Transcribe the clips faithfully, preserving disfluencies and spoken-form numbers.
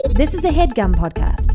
This is a HeadGum podcast.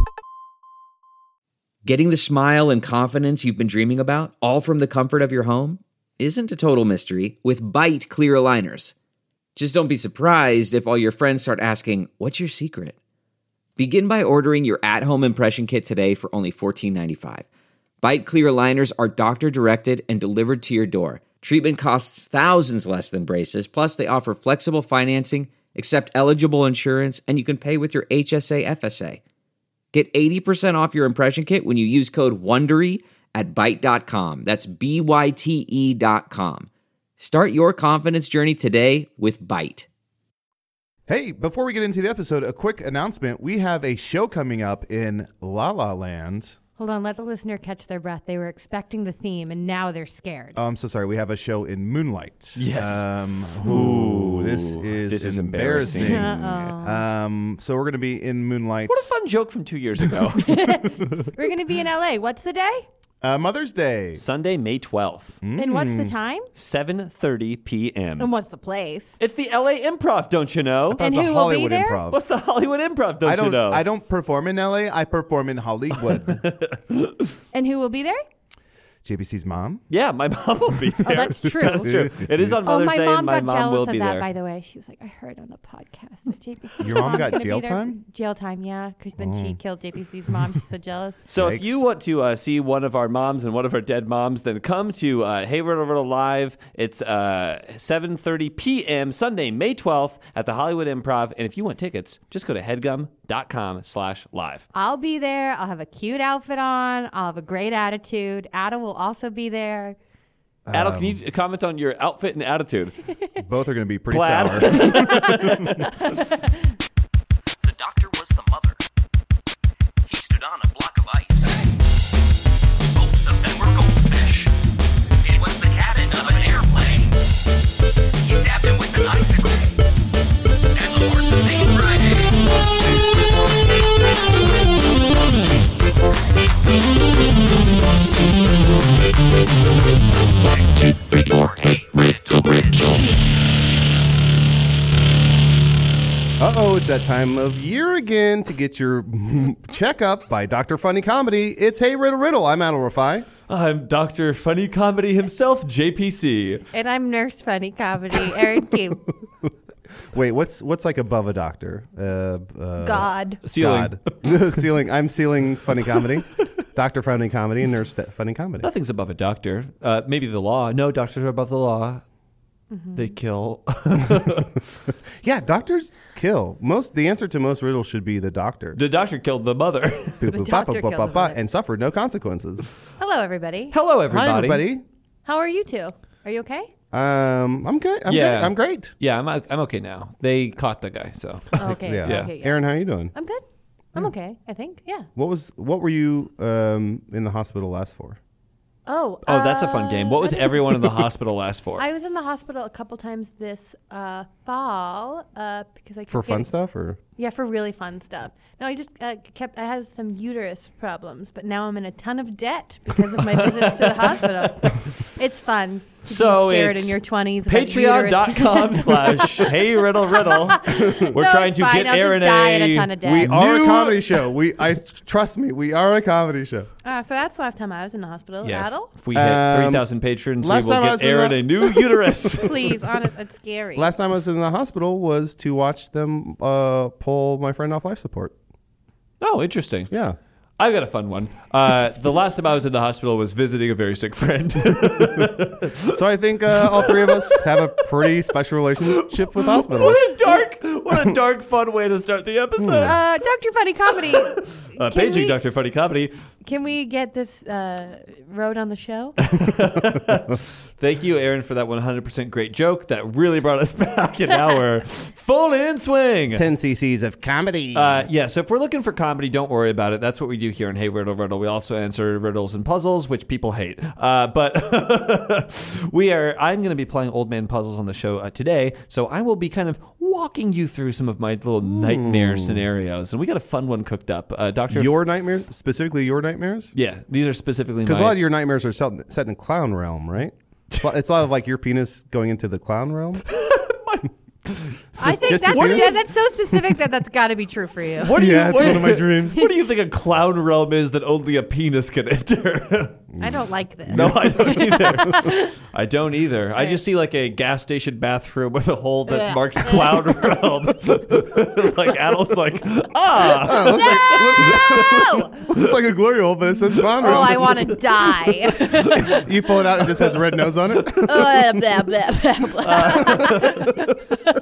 Getting the smile and confidence you've been dreaming about, all from the comfort of your home, isn't a total mystery with Byte clear aligners. Just don't be surprised if all your friends start asking, "What's your secret?" Begin by ordering your at-home impression kit today for only fourteen ninety-five. Byte clear aligners are doctor-directed and delivered to your door. Treatment costs thousands less than braces, plus they offer flexible financing, accept eligible insurance, and you can pay with your H S A F S A. Get eighty percent off your impression kit when you use code WONDERY at byte dot com. That's B Y T E dot com. Start your confidence journey today with Byte. Hey, before we get into the episode, a quick announcement. We have a show coming up in La La Land. Hold on, let the listener catch their breath. They were expecting the theme, and now they're scared. Oh, I'm so sorry. We have a show in Moonlight. Yes. Um, ooh, this is this is embarrassing. embarrassing. Um, so we're going to be in Moonlight. What a fun joke from two years ago. We're going to be in L A. What's the day? Uh, Mother's Day. Sunday, May twelfth, And what's the time? seven thirty p.m. And what's the place? It's the L A Improv, don't you know? And That's who a will Hollywood be there? Improv. What's the Hollywood Improv, don't, I don't. you know? I don't perform in L A. I perform in Hollywood. And who will be there? J B C's mom. Yeah, my mom will be there. Oh, that's true. That's true. It is on Oh, Mother's my Day, mom and my got mom jealous will of be that, there. by the way. She was like, I heard on the podcast that J B C's Your mom mom's got gonna be jail there. time? Jail time, yeah. Because then she killed J B C's mom. She's so jealous. So Yikes. if you want to uh, see one of our moms and one of our dead moms, then come to uh, Hey Riddle Riddle Live. It's uh, seven thirty p.m. Sunday, May twelfth at the Hollywood Improv. And if you want tickets, just go to headgum.com slash live. I'll be there. I'll have a cute outfit on. I'll have a great attitude. Adam will also be there. Adel, can you comment on your outfit and attitude? Both are going to be pretty Plaid. sour. The doctor was the mother. He stood on a block of ice. Both of them were goldfish. It was the cabin of an airplane. He stabbed him with an icicle. And the horse's name Uh-oh, it's that time of year again to get your checkup by Doctor Funny Comedy. It's Hey Riddle Riddle. I'm Adel Rafai. I'm Doctor Funny Comedy himself, J P C. And I'm Nurse Funny Comedy, Erin Q. Wait, what's what's like above a doctor? Uh, uh, God. Ceiling. God. Ceiling. I'm Ceiling Funny Comedy. Doctor Funny Comedy and Nurse Funny Comedy. Nothing's above a doctor. Uh, maybe the law. No, doctors are above the law. Mm-hmm. They kill. Yeah, doctors kill. Most. The answer to most riddles should be the doctor. The doctor killed the mother. The doctor killed the mother. And suffered no consequences. Hello, everybody. Hello, everybody. Hi, everybody. How are you two? Are you okay? Um, I'm good. I'm Yeah. good. I'm great. Yeah, I'm I'm okay now. They caught the guy, so. Oh, okay. Yeah. Yeah. Okay, yeah. Aaron, how are you doing? I'm good. I'm okay, I think. Yeah. What was? What were you um, in the hospital last for? Oh. Oh, that's a fun uh, game. What was I think- everyone in the hospital last for? I was in the hospital a couple times this uh, fall uh, because I kept For fun getting- stuff, or Yeah, for really fun stuff. No, I just uh, kept. I had some uterus problems, but now I'm in a ton of debt because of my visits to the hospital. It's fun. To So be scared it's in your twenties. Patreon.com slash Hey Riddle Riddle. We're No, trying it's to fine. get I'll Aaron just die a. in a ton of debt. we are New- a comedy show. We, I trust me, we are a comedy show. Uh, so that's the last time I was in the hospital. Yeah, Adel? if we hit Um, three thousand patrons, we last will time I get was in Aaron the- a new uterus. Please, honest, it's scary. Last time I was in the hospital was to watch them uh, pull my friend off life support. Oh, interesting. Yeah. I've got a fun one. Uh, the last time I was in the hospital was visiting a very sick friend. So I think uh, all three of us have a pretty special relationship with hospitals. What a dark, what a dark, fun way to start the episode. uh, Doctor Funny Comedy. Uh, can paging we- Doctor Funny Comedy. Can we get this uh, road on the show? Thank you, Aaron, for that one hundred percent great joke. That really brought us back an hour. Full in swing. ten cc's of comedy. Uh, yeah, so if we're looking for comedy, don't worry about it. That's what we do here in Hey Riddle Riddle. We also answer riddles and puzzles, which people hate. Uh, but we are. I'm going to be playing Old Man Puzzles on the show uh, today, so I will be kind of walking you through some of my little nightmare scenarios, and we got a fun one cooked up. Uh, Doctor Your nightmares, specifically your nightmares? Yeah, these are specifically Because my... a lot of your nightmares are set, set in clown realm, right? It's a lot- it's a lot of like your penis going into the clown realm. I think just that's, your penis? yeah, that's so specific that that's got to be true for you. What do Yeah, you, it's what, one of my dreams. What do you think a clown realm is that only a penis can enter? I don't like this. No, I don't either. I don't either. I Right. just see like a gas station bathroom with a hole that's Yeah. marked clown realm. Like Adult's like, ah. Oh, looks, No! like, looks like a glory hole, but it says clown Oh, realm. I want to die. You pull it out and it just has a red nose on it. Oh, blah, blah, blah, blah.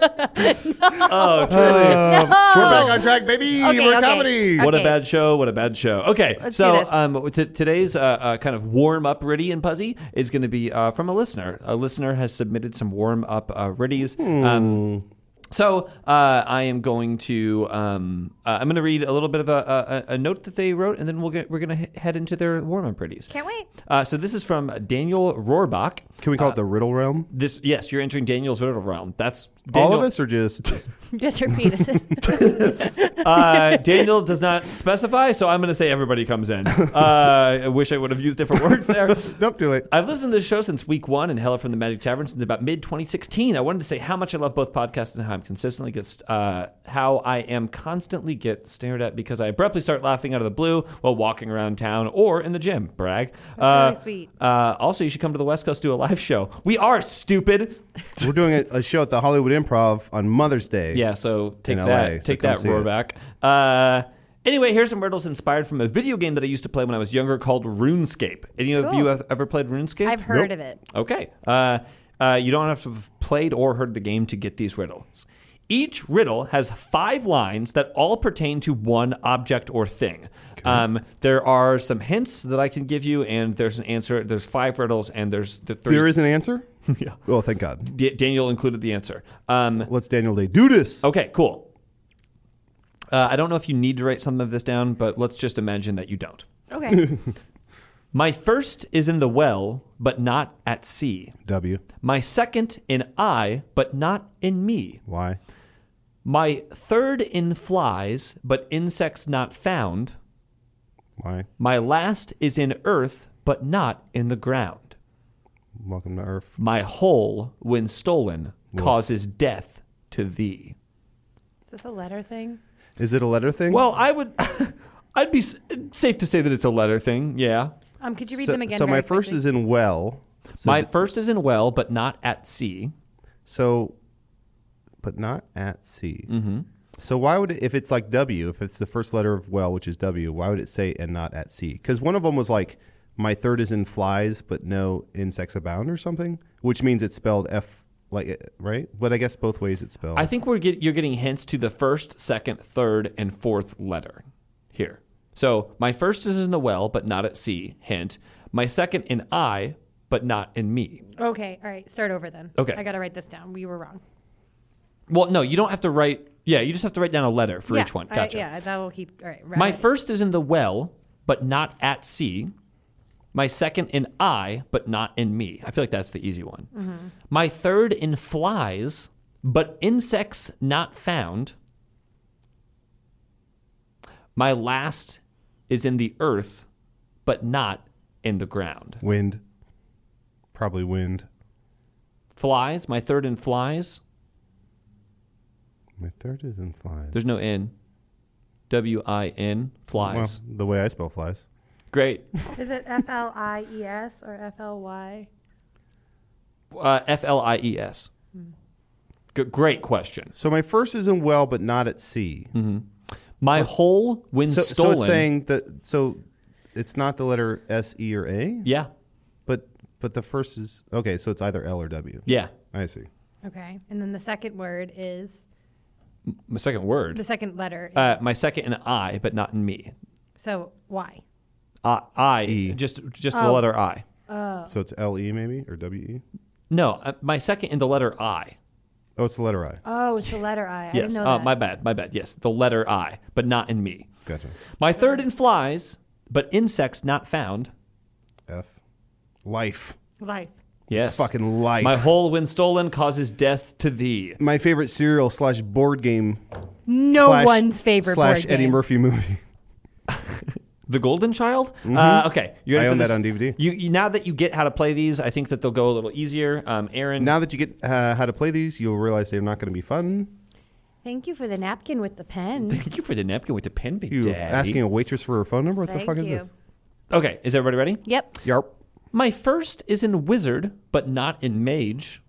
Oh, truly. Uh, No. We're back on track, baby. Okay, We're okay. comedy. What a Okay. bad show! What a bad show. Okay, Let's so do this. um, t- today's uh, uh, kind of warm up Ritty and Puzzy is going to be uh, from a listener. A listener has submitted some warm up uh, Ritties. Um, so uh, I am going to um, uh, I'm going to read a little bit of a, a, a note that they wrote, and then we'll get we're going to head into their warm up Ritties. Can't wait. Uh, so this is from Daniel Rohrbach. Can we call it the riddle realm? This yes, you're entering Daniel's riddle realm. That's All Daniel, of us, or just? Just her penises. Uh, Daniel does not specify, so I'm going to say everybody comes in. Uh, I wish I would have used different words there. Nope, too late. I've listened to this show since week one and Hello from the Magic Tavern since about mid twenty sixteen. I wanted to say how much I love both podcasts and how I'm consistently get uh, how I am constantly get stared at because I abruptly start laughing out of the blue while walking around town or in the gym. Brag. That's really sweet. Uh, also, you should come to the West Coast to do a live show. We are stupid. We're doing a, a show at the Hollywood Improv on Mother's Day. Yeah, so take In that, L A, so take come that see roar it. back. Uh, anyway, here's some riddles inspired from a video game that I used to play when I was younger called RuneScape. Any of Cool. you have ever played RuneScape? I've heard Nope. of it. Okay. Uh, uh, you don't have to have played or heard the game to get these riddles. Each riddle has five lines that all pertain to one object or thing. Um, there are some hints that I can give you, and there's an answer. There's five riddles, and there's the three. There is an answer? Yeah. Oh, thank God. D- Daniel included the answer. Um, Let's Daniel Day do this. okay, cool. Uh, I don't know if you need to write some of this down, but let's just imagine that you don't. Okay. My first is in the well, but not at sea. W. My second in I, but not in me. Why? My third in flies, but insects not found. Why? My last is in earth, but not in the ground. Welcome to Earth. My whole, when stolen, Wolf. causes death to thee. Is this a letter thing? Is it a letter thing? Well, I would, I'd be s- safe to say that it's a letter thing. Yeah. Um, could you read so, them again? So my very first quickly? is in well. So My th- first is in well, but not at sea. so, but not at sea. Mm-hmm. So why would it, if it's like W, if it's the first letter of well, which is W, why would it say and not at sea? Because one of them was like, my third is in flies, but no insects abound or something, which means it's spelled F, like, right? But I guess both ways it's spelled. I think we're get, you're getting hints to the first, second, third, and fourth letter here. So my first is in the well, but not at sea. Hint. My second in I, but not in me. Okay. All right. Start over then. Okay. I got to write this down. We were wrong. Well, no, you don't have to write. Yeah, you just have to write down a letter for yeah, each one. I- Gotcha. yeah, that will keep. All right. My right. first is in the well, but not at sea. My second in I, but not in me. I feel like that's the easy one. Mm-hmm. My third in flies, but insects not found. My last is in the earth, but not in the ground. Wind. Probably wind. Flies, my third in flies. My third is in flies. There's no in. W I N, Well, flies. the way I spell flies. Great. Is it F L I E S or F L Y? Uh, F L I E S. G- great question. So my first is in well, but not at sea. My whole, when So, stolen. so it's saying that. So it's not the letter S, E, or A. Yeah, But but the first is okay. So it's either L or W. yeah. I see. Okay. And then the second word is My second word. the second letter. Is, Uh, my second in I, but not in me. so Y. Uh, I, E. just just the Oh. letter I. So it's L E maybe or W E. No, uh, my second in the letter I. Oh, it's the letter I. Oh, it's the letter I. I Yes, didn't know uh, that. my bad, my bad. Yes, the letter I, but not in me. Gotcha. My third in flies, but insects not found. F. Life. Life. Yes, It's fucking life. My whole, when stolen, causes death to thee. My favorite cereal slash board game. No slash- one's favorite slash board Eddie game. Murphy movie. The Golden Child? Uh, okay. You ready I for own that this? on D V D. You, you, now that you get how to play these, I think that they'll go a little easier. Um, Aaron. Now that you get uh, how to play these, you'll realize they're not going to be fun. Thank you for the napkin with the pen. Thank you for the napkin with the pen, big You daddy. asking a waitress for her phone number? What Thank the fuck you. is this? Okay. Is everybody ready? Yep. Yarp. My first is in Wizard, but not in Mage.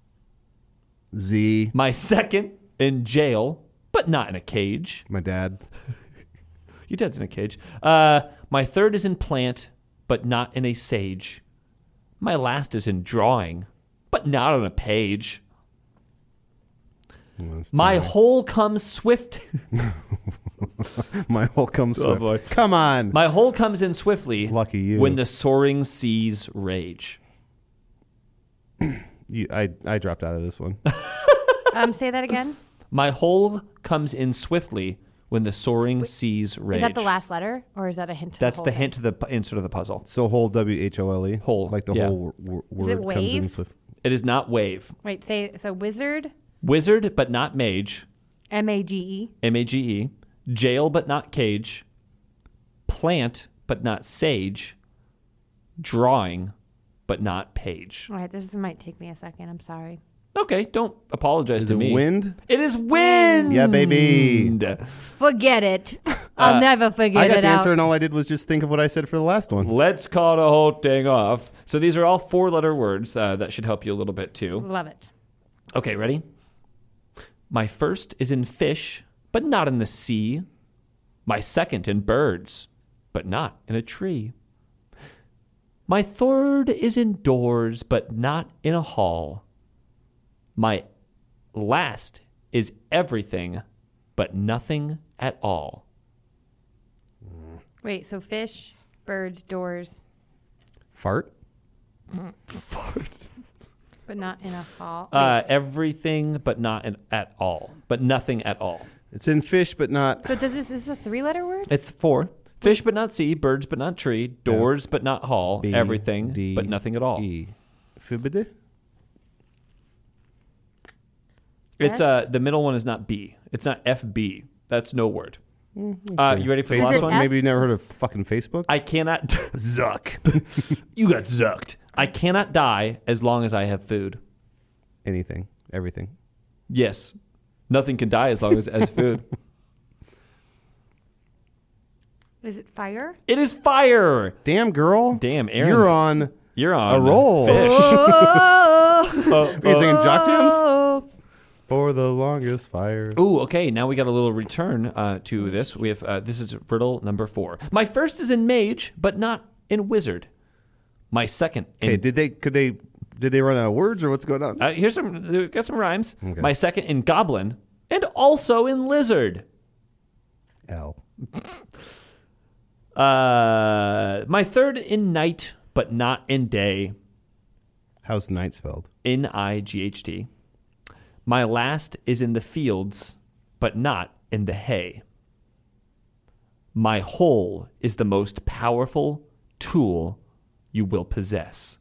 Z. My second in Jail, but not in a cage. My dad. Your dad's in a cage. Uh, my third is in Plant, but not in a Sage. My last is in Drawing, but not on a page. Well, that's too My high. whole comes swift. My whole comes Oh, swift. boy. Come on. My whole comes in swiftly. Lucky you. When the soaring seas rage. You, I, I dropped out of this one. Um, say that again. My whole comes in swiftly when the soaring seas rage. Is that the last letter, or is that a hint? To That's the, the whole hint to the p- insert of the puzzle. So whole W H O L E. Whole, Like the yeah. whole w- w- Is it word comes in wave? swift. It is not wave. thing? Wait, say so. Wizard, Wizard, but not mage. M A G E. M A G E. Jail, but not cage. Plant, but not sage. Drawing, but not page. All right, this might take me a second. I'm sorry. Okay, don't apologize Is to it me. wind? It is wind. Yeah, baby. Forget it. I'll never forget I got it the answer, out. and all I did was just think of what I said for the last one. Let's call the whole thing off. So these are all four-letter words. Uh, that should help you a little bit too. Love it. Okay, ready? My first is in fish, but not in the sea. My second in birds, but not in a tree. My third is indoors, but not in a hall. My last is everything, but nothing at all. Wait, so fish, birds, doors, Fart? but not in a hall. Uh, everything, but not in, at all. But nothing at all. It's in fish, but not. So does this, is this a three-letter word? It's four. Fish, but not sea. Birds, but not tree. Doors, but not hall. B, everything, D, but nothing at all. E. Fibide? It's F? uh the middle one is not B. It's not F B. That's no word. Uh, see. you ready for the Is last it one? F? Maybe you never heard of fucking Facebook? I cannot Zuck. You got zucked. I cannot die as long as I have food. Anything. Everything. Yes. Nothing can die as long as as food. Is it fire? It is fire. Damn, girl. Damn, Aaron's You're on. You're on a roll. Fish. Oh, Are you singing Jock Jams? oh. For the longest fire. Ooh, okay. Now we got a little return uh, to this. We have uh, this is riddle number four. My first is in mage, but not in wizard. My second. In, Okay, did they, could they, did they run out of words or what's going on? uh, here's some. we Got some rhymes. Okay. My second in goblin, and also in lizard. L. Uh, my third in night, but not in day. How's night spelled? N I G H T. My last is in the fields, but not in the hay. My whole is the most powerful tool you will possess.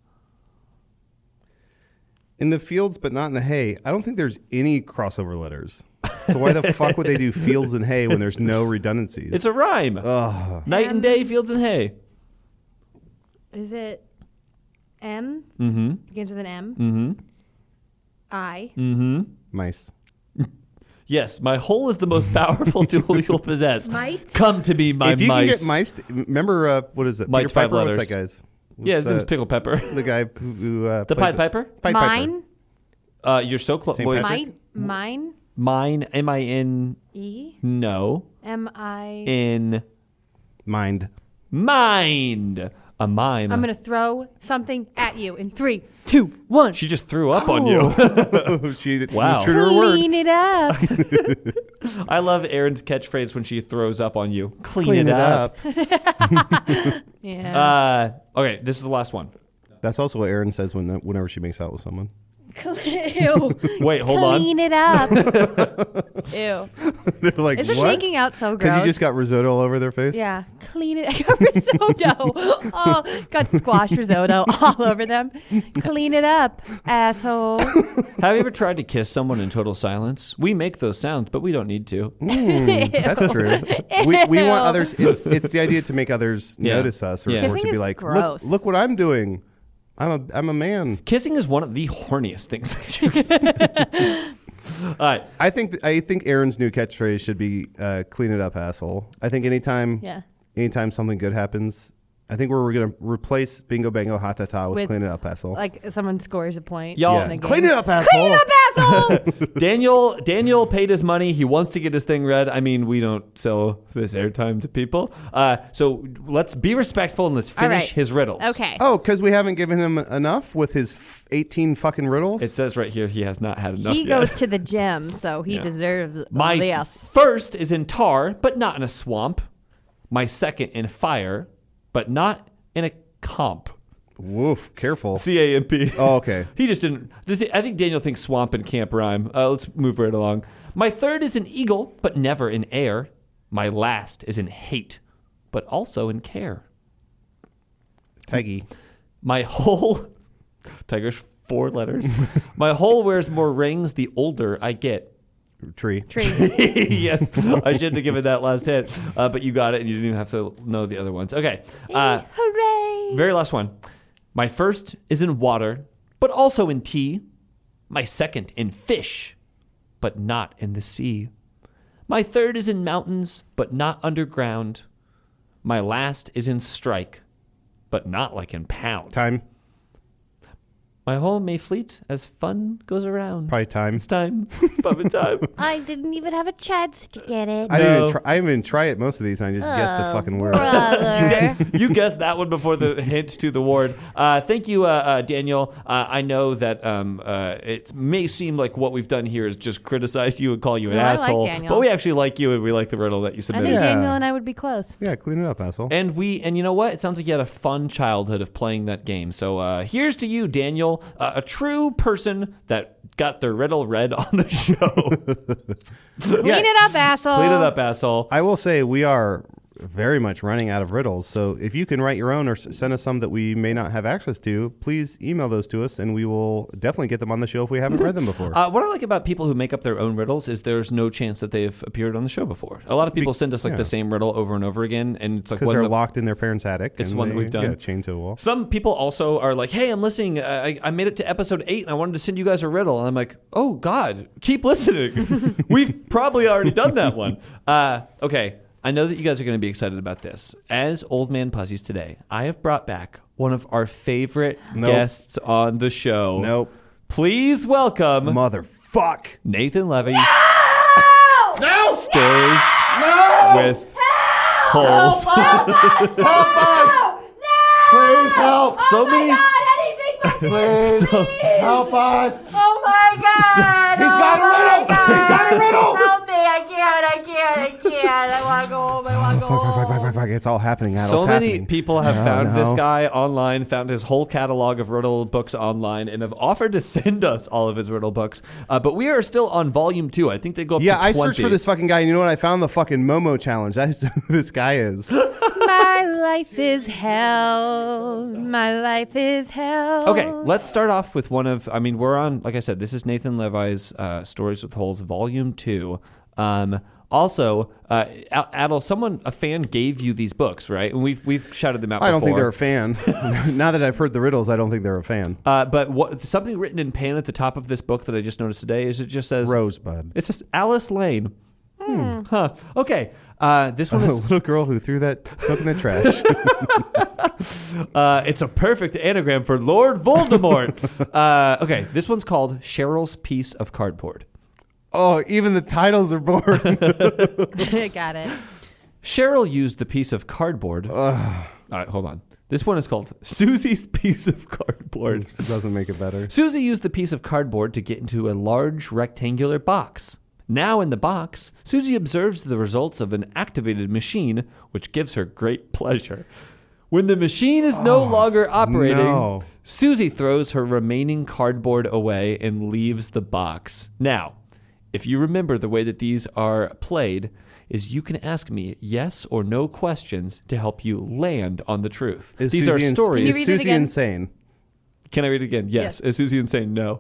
In the fields, but not in the hay. I don't think there's any crossover letters. So why the fuck would they do fields and hay when there's no redundancies? It's a rhyme. Ugh. Night and day, fields and hay. Is it M? Mm-hmm. Begins with an M. Mm-hmm. I. Mm-hmm. Mice. Yes, my whole is the most powerful tool you'll possess. Might? Come to be my if you mice. can get mice, to, remember uh, what is it? Mite's Peter five Piper? What's letters. that guy's? What's yeah, his name's the, Pickle Pepper. the guy who, who uh, The played Pied Piper? Pied Piper. Mine. Uh, you're so close. Saint Wait, Patrick? Mine. Mine. Mine, M I N, E. no. M I. In Mind. mind. A mime. I'm gonna throw something at you in three, two, one. She just threw up on you. she Wow. was true to her word. Clean it up. I love Erin's catchphrase when she throws up on you. Clean, Clean it, it up. up. yeah. Uh, okay, this is the last one. That's also what Erin says when whenever she makes out with someone. Ew. Wait, hold on. Clean it up. Ew. They're like, Isn't what? making out so gross? Because you just got risotto all over their face? Yeah. Clean it. I got risotto. Oh, got squash risotto all over them. Clean it up, asshole. Have you ever tried to kiss someone in total silence? We make those sounds, but we don't need to. Mm, that's true. We, we want Ew. others. It's, it's the idea to make others Yeah. notice us, or, Yeah. or to Kissing be is like, gross. look, look what I'm doing. I'm a I'm a man. Kissing is one of the horniest things that you can do. All right. I think th- I think Aaron's new catchphrase should be uh, "clean it up, asshole." I think anytime Yeah. anytime something good happens, I think we're, we're gonna replace bingo bango ha ta ta with, With, clean it up, asshole. Like someone scores a point. Y'all- in the game. Clean it up, asshole. Clean it up, asshole. Daniel Daniel paid his money. He wants to get his thing read. I mean, we don't sell this airtime to people. Uh, so let's be respectful and let's All finish right. his riddles. Okay. Oh, because we haven't given him enough with his f- eighteen fucking riddles. It says right here he has not had enough He yet. goes to the gym, so he Yeah. deserves My this. first is in tar, but not in a swamp. My second in fire, but not in a comp. Woof. Careful. C A M P. Oh, okay. He just didn't. Does he, I think Daniel thinks swamp and camp rhyme. Uh, let's move right along. My third is in eagle, but never in air. My last is in hate, but also in care. Tiggy. My whole Tiger's four letters. My whole wears more rings the older I get. Tree. Tree. Yes, I shouldn't have given that last hint, uh, but you got it, and you didn't even have to know the other ones. Okay. Uh, Hooray. Very last one. My first is in water, but also in tea. My second in fish, but not in the sea. My third is in mountains, but not underground. My last is in strike, but not like in pound. Time. My home may fleet as fun goes around. Probably time. It's time. Puppet time. I didn't even have a chance to get it. I didn't No. even try, I didn't even try it most of these. I just guessed the Oh, fucking word. brother. You guessed that one before the hint to the ward. Uh, thank you, uh, uh, Daniel. Uh, I know that um, uh, it may seem like what we've done here is just criticize you and call you an No, I like asshole, Daniel. but we actually like you and we like the riddle that you I submitted. think Yeah. Daniel and I would be close. Yeah, clean it up, asshole. And we, and you know what? It sounds like you had a fun childhood of playing that game. So uh, here's to you, Daniel, uh, a true person that got their riddle read on the show. Clean it up, asshole. Clean it up, asshole. I will say we are very much running out of riddles. So if you can write your own or s- send us some that we may not have access to, please email those to us, and we will definitely get them on the show if we haven't read them before. Uh, what I like about people who make up their own riddles is there's no chance that they've appeared on the show before. A lot of people send us like yeah. the same riddle over and over again, and it's like Because one they're of the- locked in their parents' attic. It's and one that they, we've done. Yeah, chained to a wall. Some people also are like, hey, I'm listening. I, I made it to episode eight and I wanted to send you guys a riddle. And I'm like, oh, God, keep listening. We've probably already done that one. Uh, okay. I know that you guys are going to be excited about this. As Old Man Pussies today, I have brought back one of our favorite Nope. guests on the show. Nope. Please welcome Motherfuck. Nathan Levy's Stories with Holes. Please help. So many. Please So, help us. Oh my God! He's got a riddle. He's got a riddle. Help me! I can't! I can't! I can't! I want to go home! I want to go Fuck, fuck, fuck, fuck, home! fuck, fuck. It's all happening. Adults So many happening. people have No, found this no. guy online, found his whole catalog of riddle books online, and have offered to send us all of his riddle books. Uh, but we are still on volume two. I think they go up Yeah, to I twenty. searched for this fucking guy, and you know what? I found the fucking Momo challenge. That's who this guy is. My life is hell. My life is hell. Okay, let's start off with one of. I mean, we're on. Like I said, this is Nathan Levi's uh, Stories with Holes, Volume Two. Um, also, uh, Adel, someone, a fan, gave you these books, right? And we've we've shouted them out. I don't think before. they're a fan. Now that I've heard the riddles, I don't think they're a fan. Uh, but what, something written in pen at the top of this book that I just noticed today is it just says Rosebud. It's just Alice Lane. Hmm. Huh. Okay. Uh, this one A is. little girl who threw that book in the trash. Uh, it's a perfect anagram for Lord Voldemort. uh, okay. This one's called Cheryl's Piece of Cardboard. Oh, even the titles are boring. Got it. Cheryl used the piece of cardboard. All right, hold on. This one is called Susie's Piece of Cardboard. It doesn't make it better. Susie used the piece of cardboard to get into a large rectangular box. Now in the box, Susie observes the results of an activated machine, which gives her great pleasure. When the machine is no longer operating, no. Susie throws her remaining cardboard away and leaves the box. Now, if you remember, the way that these are played is you can ask me yes or no questions to help you land on the truth. Is These Susie are ins- stories. Can you Is read it Susie again? insane? Can I read it again? Yes. Yes. Is Susie insane? No.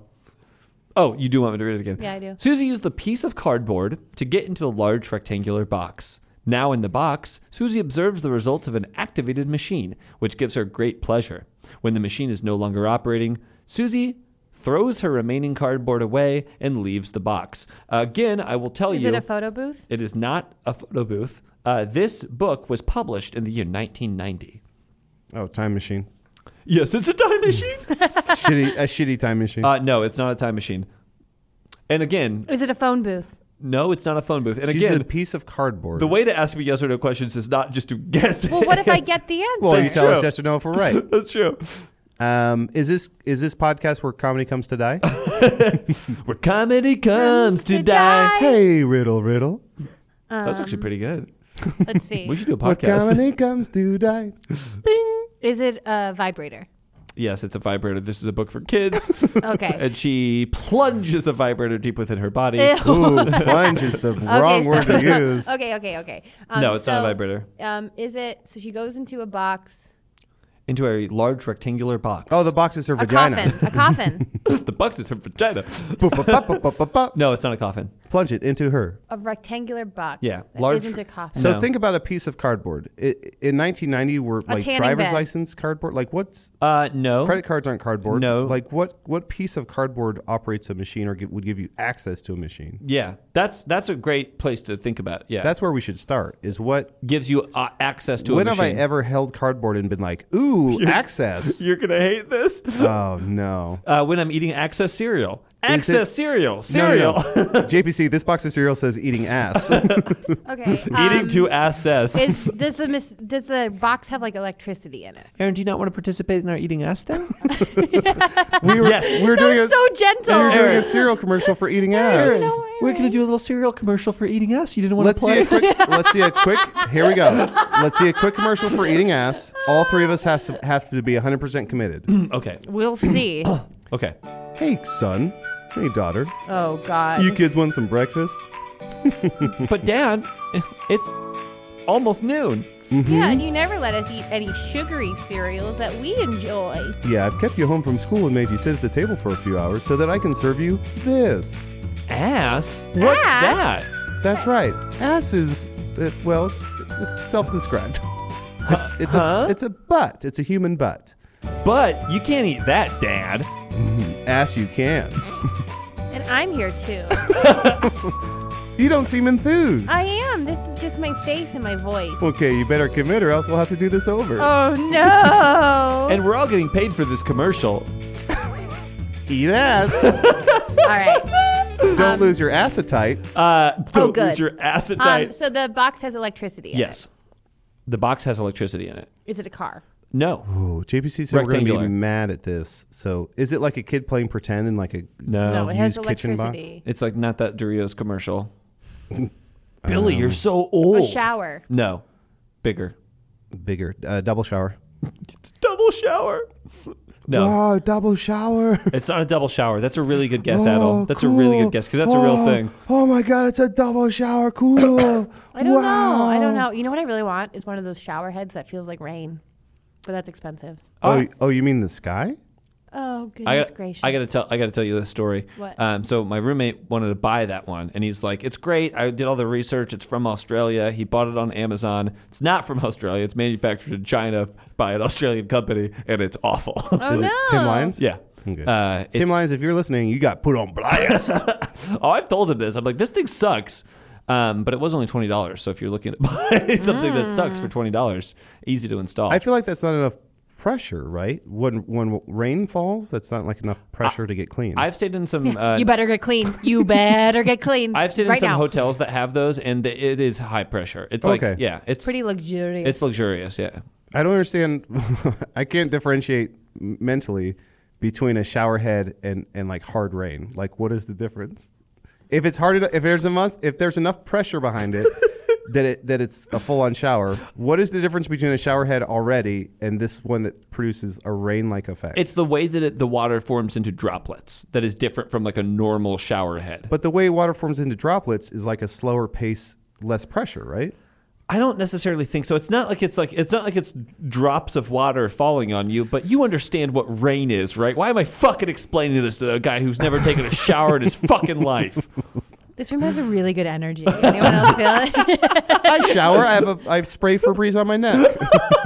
Oh, you do want me to read it again? Yeah, I do. Susie used the piece of cardboard to get into a large rectangular box. Now in the box, Susie observes the results of an activated machine, which gives her great pleasure. When the machine is no longer operating, Susie throws her remaining cardboard away and leaves the box. Again, I will tell Is you, it a photo booth? it is not a photo booth. Uh, this book was published in the year nineteen ninety. Oh, time machine. Yes, it's a time machine. shitty, a shitty time machine. uh, no, it's not a time machine. And again, Is it a phone booth? no, it's not a phone booth. And She's again, a piece of cardboard. the way to ask me yes or no questions is not just to guess. Well, what if I get the answer? well, you That's tell true. us yes or no if we're right. That's true. Um, is this is this podcast where comedy comes to die? Where comedy comes to, to die. die. Hey, riddle, riddle. That's actually pretty good. Let's see. We should do a Where podcast. comedy comes to die. Bing. Is it a vibrator? Yes, it's a vibrator. This is a book for kids. Okay. And she plunges a vibrator deep within her body. Ew. Ooh, plunge is the wrong so- word to use. okay, okay, okay. Um, No, it's not a so, vibrator. Um, is it? So she goes into a box. Into a large rectangular box. Oh, the box is her A vagina. coffin. A coffin. the box is her vagina. Boop-a-pop-a-pop-a-pop. No, it's not a coffin. Plunge it into her. A rectangular box. Yeah, That large- isn't a coffin. So No. think about a piece of cardboard. I in nineteen ninety, were like tanning driver's bed. license cardboard. Like what's Uh, no. credit cards aren't cardboard. No. Like what what piece of cardboard operates a machine or gi- would give you access to a machine? Yeah, that's that's a great place to think about. Yeah, That's where we should start. Is what gives you uh, access to when a have I machine. ever held cardboard and been like, ooh, access? You're gonna hate this. Oh no. Uh, when I'm eating Access cereal. Is Access it- cereal. No, Cereal. no, no. J P C, this box of cereal says eating ass. Okay. Eating um, to access. Is does the mis- does the box have like electricity in it? Aaron, do you not want to participate in our eating ass thing? we were Yes. we were doing a, so gentle. we were doing Aaron. a cereal commercial for eating ass. Aaron, No, we're Aaron. gonna do a little cereal commercial for eating ass. You didn't want Let's to see play. a quick. Let's see a quick. Here we go. Let's see a quick commercial for eating ass. All three of us has to have to be one hundred percent committed. Okay. We'll see. Okay. Hey, son. Hey, daughter. Oh God. You kids want some breakfast? But Dad, it's almost noon. Yeah, and you never let us eat any sugary cereals that we enjoy. Yeah, I've kept you home from school and made you sit at the table for a few hours so that I can serve you this. Ass? What's Ass? that? That's right. Ass is, uh, well, it's, it's self-described. It's, it's Huh? a it's a butt. It's a human butt. But you can't eat that, Dad. Ass you can. And I'm here too. You don't seem enthused. I am. This is just my face and my voice. Okay, you better commit or else we'll have to do this over. Oh no. And we're all getting paid for this commercial. Eat ass. All right. Don't lose your appetite. Uh, don't good. lose your appetite. Um, so the box has electricity in yes. The box has electricity in it. it. Is it a car? No. Oh, J P C said we're going to be Rectangular. mad at this. So, is it like a kid playing pretend in like a No. No, it has used kitchen box? electricity. It's like not that Doritos commercial. Billy, you're so old. A shower. No. Bigger. bigger uh, double shower? Double shower. No. Wow, double shower. It's not a double shower. That's a really good guess, Adel. That's a really good guess because that's a real Oh, thing. Oh my god, it's a double shower. Cool. I don't wow. know. I don't know. You know what I really want is one of those shower heads that feels like rain, but that's expensive. Oh, oh, you mean the sky? Oh I goodness got, gracious! I got to tell. I got to tell you this story. What? Um, so my roommate wanted to buy that one, and he's like, "It's great. I did all the research. It's from Australia. He bought it on Amazon. It's not from Australia. It's manufactured in China by an Australian company, and it's awful." Oh Is no! it Tim Lyons? yeah. Okay. Uh, Tim it's- Lyons, if you're listening, you got put on blast. Oh, I've told him this. I'm like, this thing sucks. Um, but it was only twenty dollars. So if you're looking to buy something that sucks for twenty dollars, easy to install. I feel like that's not enough pressure, right? When when rain falls, that's not like enough pressure to get clean. I've stayed in some. Uh, you better get clean. You better get clean. I've stayed in right some now. hotels that have those, and the, it is high pressure. It's like, Okay. yeah, it's Pretty luxurious. It's luxurious, yeah. I don't understand. I can't differentiate m- mentally between a shower head and, and like hard rain. Like, what is the difference? If it's hard enough, if there's enough, if there's enough pressure behind it, that it that it's a full on shower. What is the difference between a shower head already and this one that produces a rain like effect? It's the way that it, the water forms into droplets that is different from like a normal shower head. but the way water forms into droplets is like a slower pace, less pressure, right? I don't necessarily think so. It's not like it's like it's not like it's drops of water falling on you, but you understand what rain is, right? Why am I fucking explaining this to a guy who's never taken a shower in his fucking life? This room has a really good energy. Anyone else feel it? I shower. I have a I spray Febreze on my neck.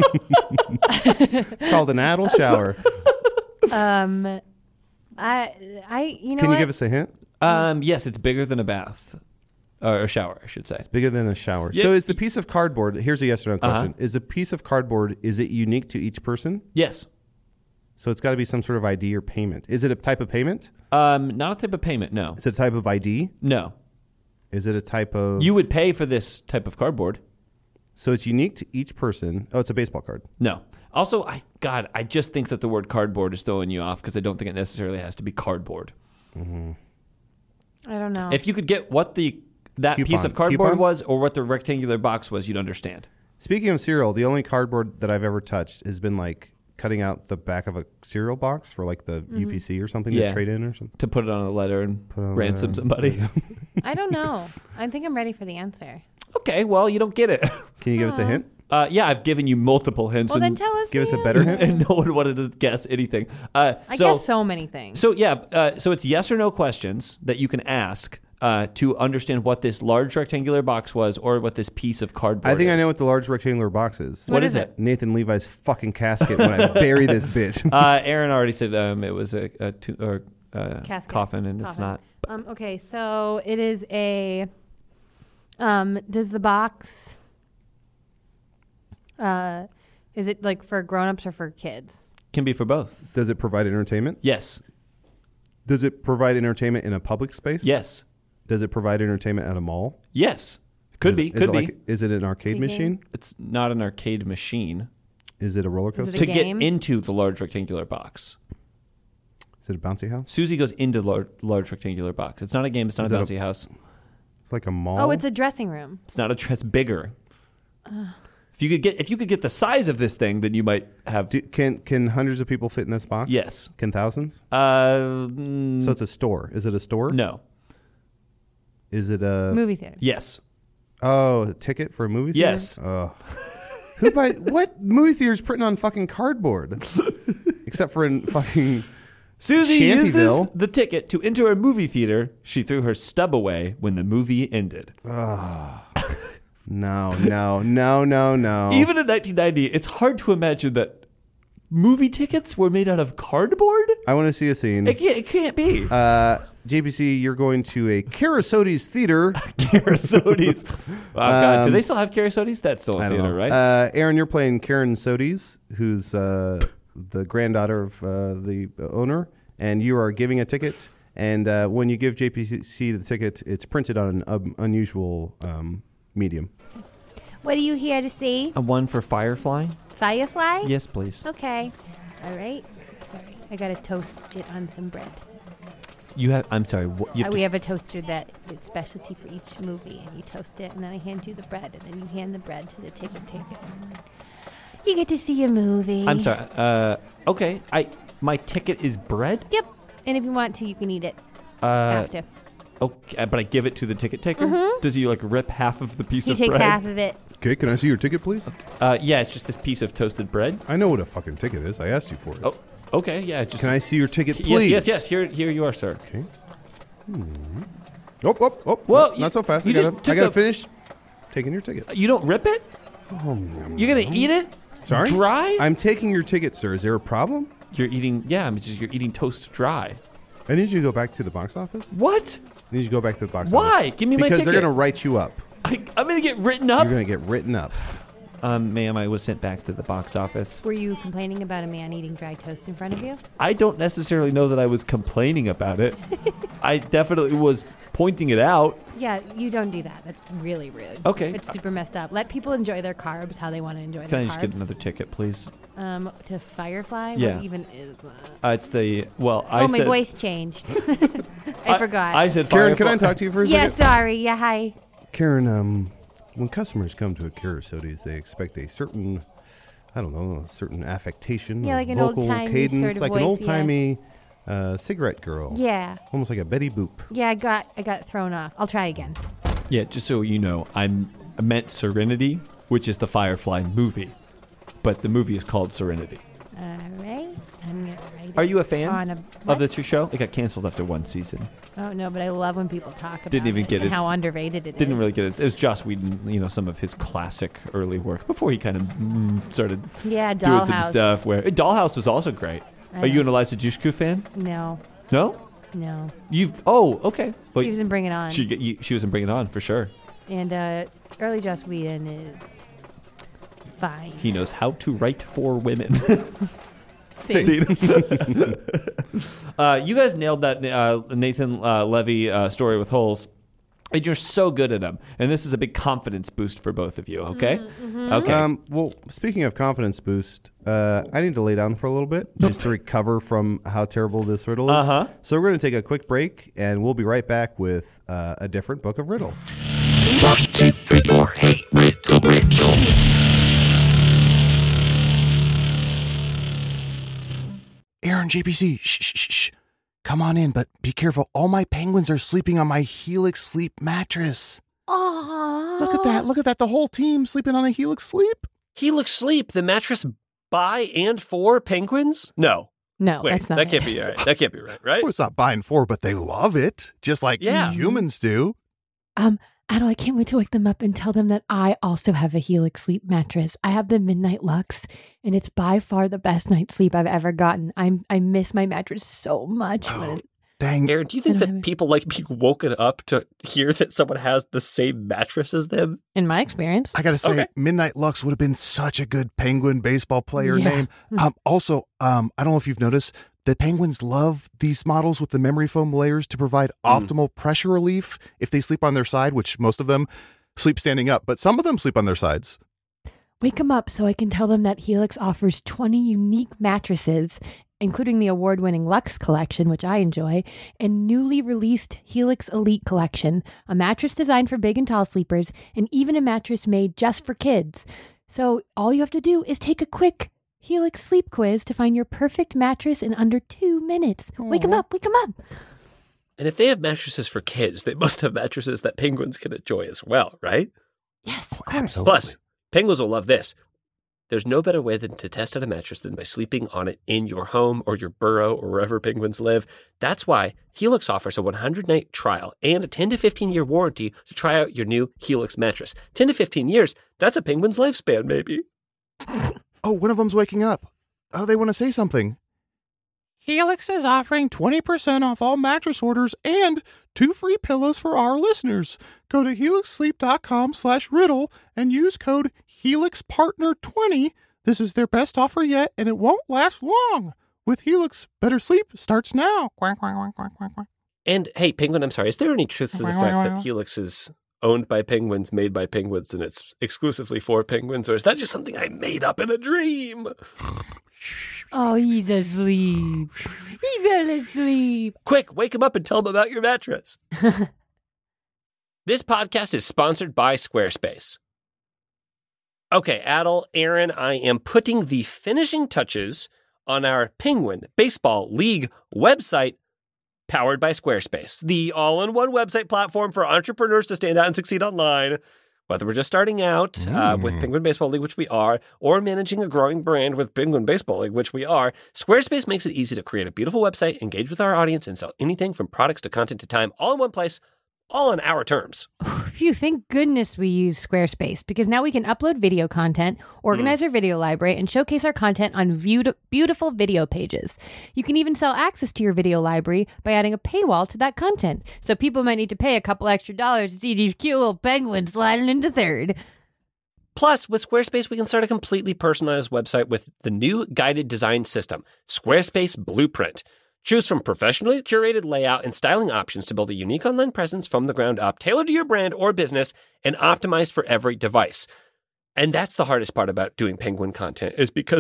It's called an Adel shower. um, I, I, you know Can what? you give us a hint? Um, yes, it's bigger than a bath or a shower, I should say. It's bigger than a shower. Yeah. So is the piece of cardboard? Here's a yes or no question. Uh-huh. Is a piece of cardboard? Is it unique to each person? Yes. So it's got to be some sort of I D or payment. Is it a type of payment? Um, not a type of payment. No. Is it a type of I D? No. Is it a type of? You would pay for this type of cardboard. So it's unique to each person. Oh, it's a baseball card. No. Also, I God, I just think that the word cardboard is throwing you off because I don't think it necessarily has to be cardboard. Mm-hmm. I don't know. If you could get what the that Coupon. piece of cardboard Coupon? was or what the rectangular box was, you'd understand. Speaking of cereal, the only cardboard that I've ever touched has been like cutting out the back of a cereal box for like the U P C or something Yeah. to trade in or something. To put it on a letter and Put it on a ransom letter. somebody. I don't know. I think I'm ready for the answer. Okay, well, you don't get it. Can you give us a hint? Uh, yeah, I've given you multiple hints. Well, then and, tell us. Give the us a better answer. hint? and no one wanted to guess anything. Uh, I so, guess so many things. So yeah, uh, so it's yes or no questions that you can ask uh, to understand what this large rectangular box was or what this piece of cardboard I think is. I know what the large rectangular box is. What is it? Nathan Levi's fucking casket when I bury this bitch. Uh, Aaron already said um, it was a, a to- or, uh, Casket. coffin, and it's Coffin. not. Um, okay, so it is a. Um, does the box? Uh, is it like for grown-ups or for kids? Can be for both. Does it provide entertainment? Yes. Does it provide entertainment in a public space? Yes. Does it provide entertainment at a mall? Yes. Could Is- be. is Could it be. like- is it an arcade Pre-game? machine? It's not an arcade machine. Is it a roller Is it coaster? a To game? get into the large rectangular box. Is it a bouncy house? Susie goes into the lar- large rectangular box. It's not a game. It's not Is a that a- bouncy house. It's like a mall. Oh, it's a dressing room. It's not a dress bigger. If you could get if you could get the size of this thing, then you might have. Do, can can hundreds of people fit in this box? Yes. Can thousands? Uh, mm, So it's a store. Is it a store? no. Is it a Movie theater. Yes. oh a ticket for a movie theater? Yes. Oh. Who buy what movie theater's printing on fucking cardboard? Except for in fucking Susie uses Shantyville. the ticket to enter a movie theater. She threw her stub away when the movie ended. no no no no no. Even in nineteen ninety, it's hard to imagine that movie tickets were made out of cardboard. I want to see a scene. It can't, it can't be. Uh, J P C, you're going to a Karasotes theater. Karasotes. Oh, God. Do Um, they still have Karasotes? That's still a I don't theater, know. right? Uh, Aaron, you're playing Karen Sotes, who's uh, the granddaughter of uh, the owner, and you are giving a ticket. And uh, when you give J P C the ticket, it's printed on an um, unusual um, medium. What are you here to see? a one for Firefly? Firefly? Yes, please. Okay. All right. Sorry, I gotta toast it on some bread. You have. I'm sorry. What, you Uh, have we to, have a toaster that is specialty for each movie, and you toast it, and then I hand you the bread, and then you hand the bread to the ticket taker. You get to see a movie. I'm sorry. Uh, okay. I my ticket is bread. Yep. And if you want to, you can eat it Uh, after. okay, but I give it to the ticket taker. Does he like rip half of the piece He of takes bread? half of it. Okay, can I see your ticket, please? Uh, yeah, it's just this piece of toasted bread. I know what a fucking ticket is. I asked you for it. Oh, okay. Yeah, just. Can I see your ticket, Yes, please? yes, yes. Here, here you are, sir. Okay. Oh, oh, oh. Well, no, you- not so fast. you I gotta, just took I gotta a- finish taking your ticket. You don't rip it. Oh, You're gonna eat it. Sorry? Dry. I'm taking your ticket, sir. Is there a problem? You're eating. Yeah, I'm just. You're eating toast dry. I need you to go back to the box office. What? I need you to go back to the box Why? office. Give me my Because they're ticket. going to write you up. I, I'm gonna get written up. You're going to get written up. Um, ma'am, I was sent back to the box office. Were you complaining about a man eating dry toast in front of you? I don't necessarily know that I was complaining about it. I definitely was pointing it out. Yeah, you don't do that. That's really rude. Okay. It's super messed up. Let people enjoy their carbs how they want to enjoy Can their I carbs. just get another ticket, please? Um, to Firefly? Yeah. What even is that? Uh, it's the well. I oh, my said, voice changed. I, forgot. I said, Karen, can I Firefly- talk to you for a yeah, second? sorry. Yeah, hi. Karen, um, when customers come to Akira Sodies, they expect a certain, I don't know, a certain affectation, Yeah, or like an vocal old-timey cadence, sort of like voice, an yeah. old-timey uh, cigarette girl. Yeah. Almost like a Betty Boop. Yeah, I got I got thrown off. I'll try again. Yeah, just so you know, I'm, I meant Serenity, which is the Firefly movie. But the movie is called Serenity. All right. I'm gonna write Are it you a fan on a, of the show? It got canceled after one season. Oh, no, but I love when people talk about Didn't even it get and its- how underrated it is. Didn't really get it. It was Joss Whedon, you know, some of his classic early work before he kind of mm, started Yeah, doing some Dollhouse. stuff. Where Dollhouse was also great. I Are you know. an Eliza Dushku fan? No, No, no. you've. Oh, okay. Well, She was in Bring It On. she you, she was in Bring It On for sure. and uh, early Joss Whedon is fine. He knows how to write for women. Same. uh, you guys nailed that uh, Nathan uh, Levy uh, story with holes. And you're so good at them. And this is a big confidence boost for both of you, okay? Mm-hmm. Okay. Um, well, speaking of confidence boost, uh, I need to lay down for a little bit just to recover from how terrible this riddle is. Uh-huh. So we're going to take a quick break, and we'll be right back with uh, a different book of riddles. Aaron, J P C, shh, shh, shh, shh. Come on in, but be careful. All my penguins are sleeping on my Helix Sleep mattress. Aww. Look at that. Look at that. The whole team sleeping on a Helix Sleep. Helix Sleep, the mattress by and for penguins? No. No, Wait, that's not that it. can't be right. That can't be right, right? Of course, not buying four, but they love it, just like Yeah. humans do. Um, Adel, I can't wait to wake them up and tell them that I also have a Helix Sleep mattress. I have the Midnight Lux, and it's by far the best night's sleep I've ever gotten. I'm I miss my mattress so much. when Oh, it- dang. Aaron, do you think I don't that have it. people like being woken up to hear that someone has the same mattress as them? In my experience. I gotta say, Okay. Midnight Lux would have been such a good Penguin baseball player Yeah. name. Um, also, um, I don't know if you've noticed, the Penguins love these models with the memory foam layers to provide optimal pressure relief if they sleep on their side, which most of them sleep standing up, but some of them sleep on their sides. Wake them up so I can tell them that Helix offers twenty unique mattresses, including the award-winning Lux collection, which I enjoy, and newly released Helix Elite collection, a mattress designed for big and tall sleepers, and even a mattress made just for kids. So all you have to do is take a quick Helix sleep quiz to find your perfect mattress in under two minutes. Wake them up, wake them up. And if they have mattresses for kids, they must have mattresses that penguins can enjoy as well, right? Yes, of Oh, course. absolutely. Plus, penguins will love this. There's no better way than to test out a mattress than by sleeping on it in your home or your burrow or wherever penguins live. That's why Helix offers a one hundred night trial and a ten to fifteen year warranty to try out your new Helix mattress. ten to fifteen years, that's a penguin's lifespan, maybe. Oh, one of them's waking up. Oh, they want to say something. Helix is offering twenty percent off all mattress orders and two free pillows for our listeners. Go to helixsleep.com slash riddle and use code HelixPartner twenty. This is their best offer yet, and it won't last long. With Helix, better sleep starts now. Quack, quack, quack, quack, quack, quack. And hey, Penguin, I'm sorry, is there any truth to the fact that Helix is owned by penguins, made by penguins, and it's exclusively for penguins? Or is that just something I made up in a dream? Oh, he's asleep. He fell asleep. Quick, wake him up and tell him about your mattress. This podcast is sponsored by Squarespace. Okay, Adel, Aaron, I am putting the finishing touches on our Penguin Baseball League website, powered by Squarespace, the all-in-one website platform for entrepreneurs to stand out and succeed online. Whether we're just starting out uh, with Penguin Baseball League, which we are, or managing a growing brand with Penguin Baseball League, which we are, Squarespace makes it easy to create a beautiful website, engage with our audience, and sell anything from products to content to time, all in one place, all on our terms. Phew, thank goodness we use Squarespace, because now we can upload video content, organize our video library, and showcase our content on viewed, beautiful video pages. You can even sell access to your video library by adding a paywall to that content. So people might need to pay a couple extra dollars to see these cute little penguins sliding into third. Plus, with Squarespace, we can start a completely personalized website with the new guided design system, Squarespace Blueprint. Choose from professionally curated layout and styling options to build a unique online presence from the ground up, tailored to your brand or business, and optimized for every device. And that's the hardest part about doing Penguin content, is because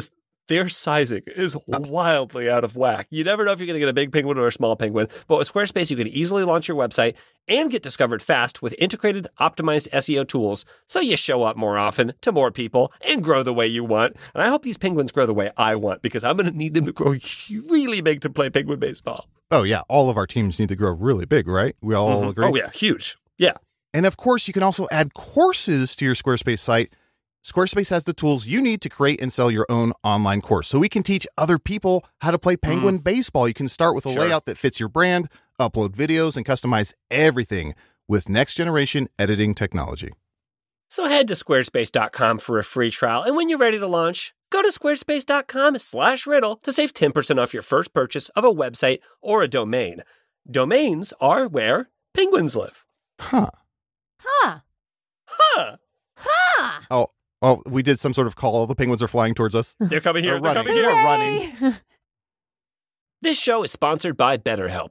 their sizing is wildly out of whack. You never know if you're going to get a big penguin or a small penguin, but with Squarespace, you can easily launch your website and get discovered fast with integrated, optimized S E O tools, so you show up more often to more people and grow the way you want. And I hope these penguins grow the way I want, because I'm going to need them to grow really big to play penguin baseball. Oh, yeah. All of our teams need to grow really big, right? We all Mm-hmm. agree? Oh, yeah. Huge. Yeah. And of course, you can also add courses to your Squarespace site. Squarespace has the tools you need to create and sell your own online course, so we can teach other people how to play penguin mm. baseball. You can start with a Sure. layout that fits your brand, upload videos, and customize everything with next-generation editing technology. So head to squarespace dot com for a free trial, and when you're ready to launch, go to squarespace dot com slash riddle to save ten percent off your first purchase of a website or a domain. Domains are where penguins live. Huh. Huh. Huh. Huh. Oh, oh, we did some sort of call. The penguins are flying towards us. They're coming here. They're They're running. coming here. We're running. Hey. This show is sponsored by BetterHelp.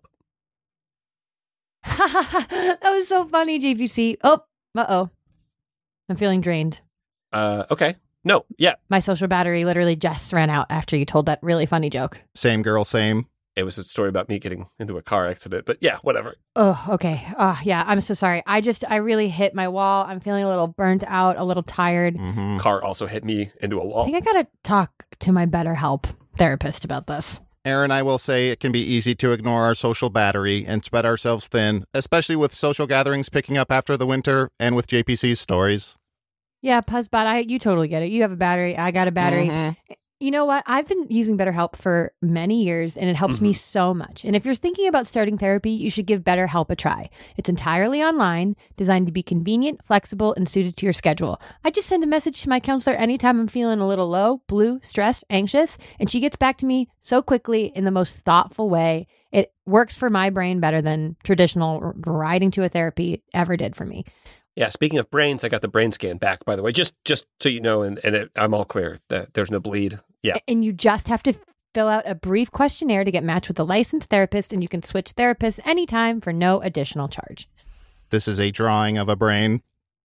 That was so funny, J P C. Oh, uh-oh. I'm feeling drained. Uh, okay. No, yeah. My social battery literally just ran out after you told that really funny joke. Same girl, same. It was a story about me getting into a car accident, but yeah, whatever. Oh, okay. Oh, yeah. I'm so sorry. I just, I really hit my wall. I'm feeling a little burnt out, a little tired. Mm-hmm. Car also hit me into a I wall. think I gotta talk to my BetterHelp therapist about this. Aaron, I will say it can be easy to ignore our social battery and spread ourselves thin, especially with social gatherings picking up after the winter and with J P C's stories. Yeah, Puzzbot, I you totally get it. You have a battery. I got a battery. Mm-hmm. You know what? I've been using BetterHelp for many years, and it helps me so much. And if you're thinking about starting therapy, you should give BetterHelp a try. It's entirely online, designed to be convenient, flexible, and suited to your schedule. I just send a message to my counselor anytime I'm feeling a little low, blue, stressed, anxious, and she gets back to me so quickly in the most thoughtful way. It works for my brain better than traditional riding to a therapy ever did for me. Yeah, speaking of brains, I got the brain scan back, by the way, just just so you know, and, and it, I'm all clear that there's no bleed. Yeah. And you just have to fill out a brief questionnaire to get matched with a licensed therapist, and you can switch therapists anytime for no additional charge. This is a drawing of a brain.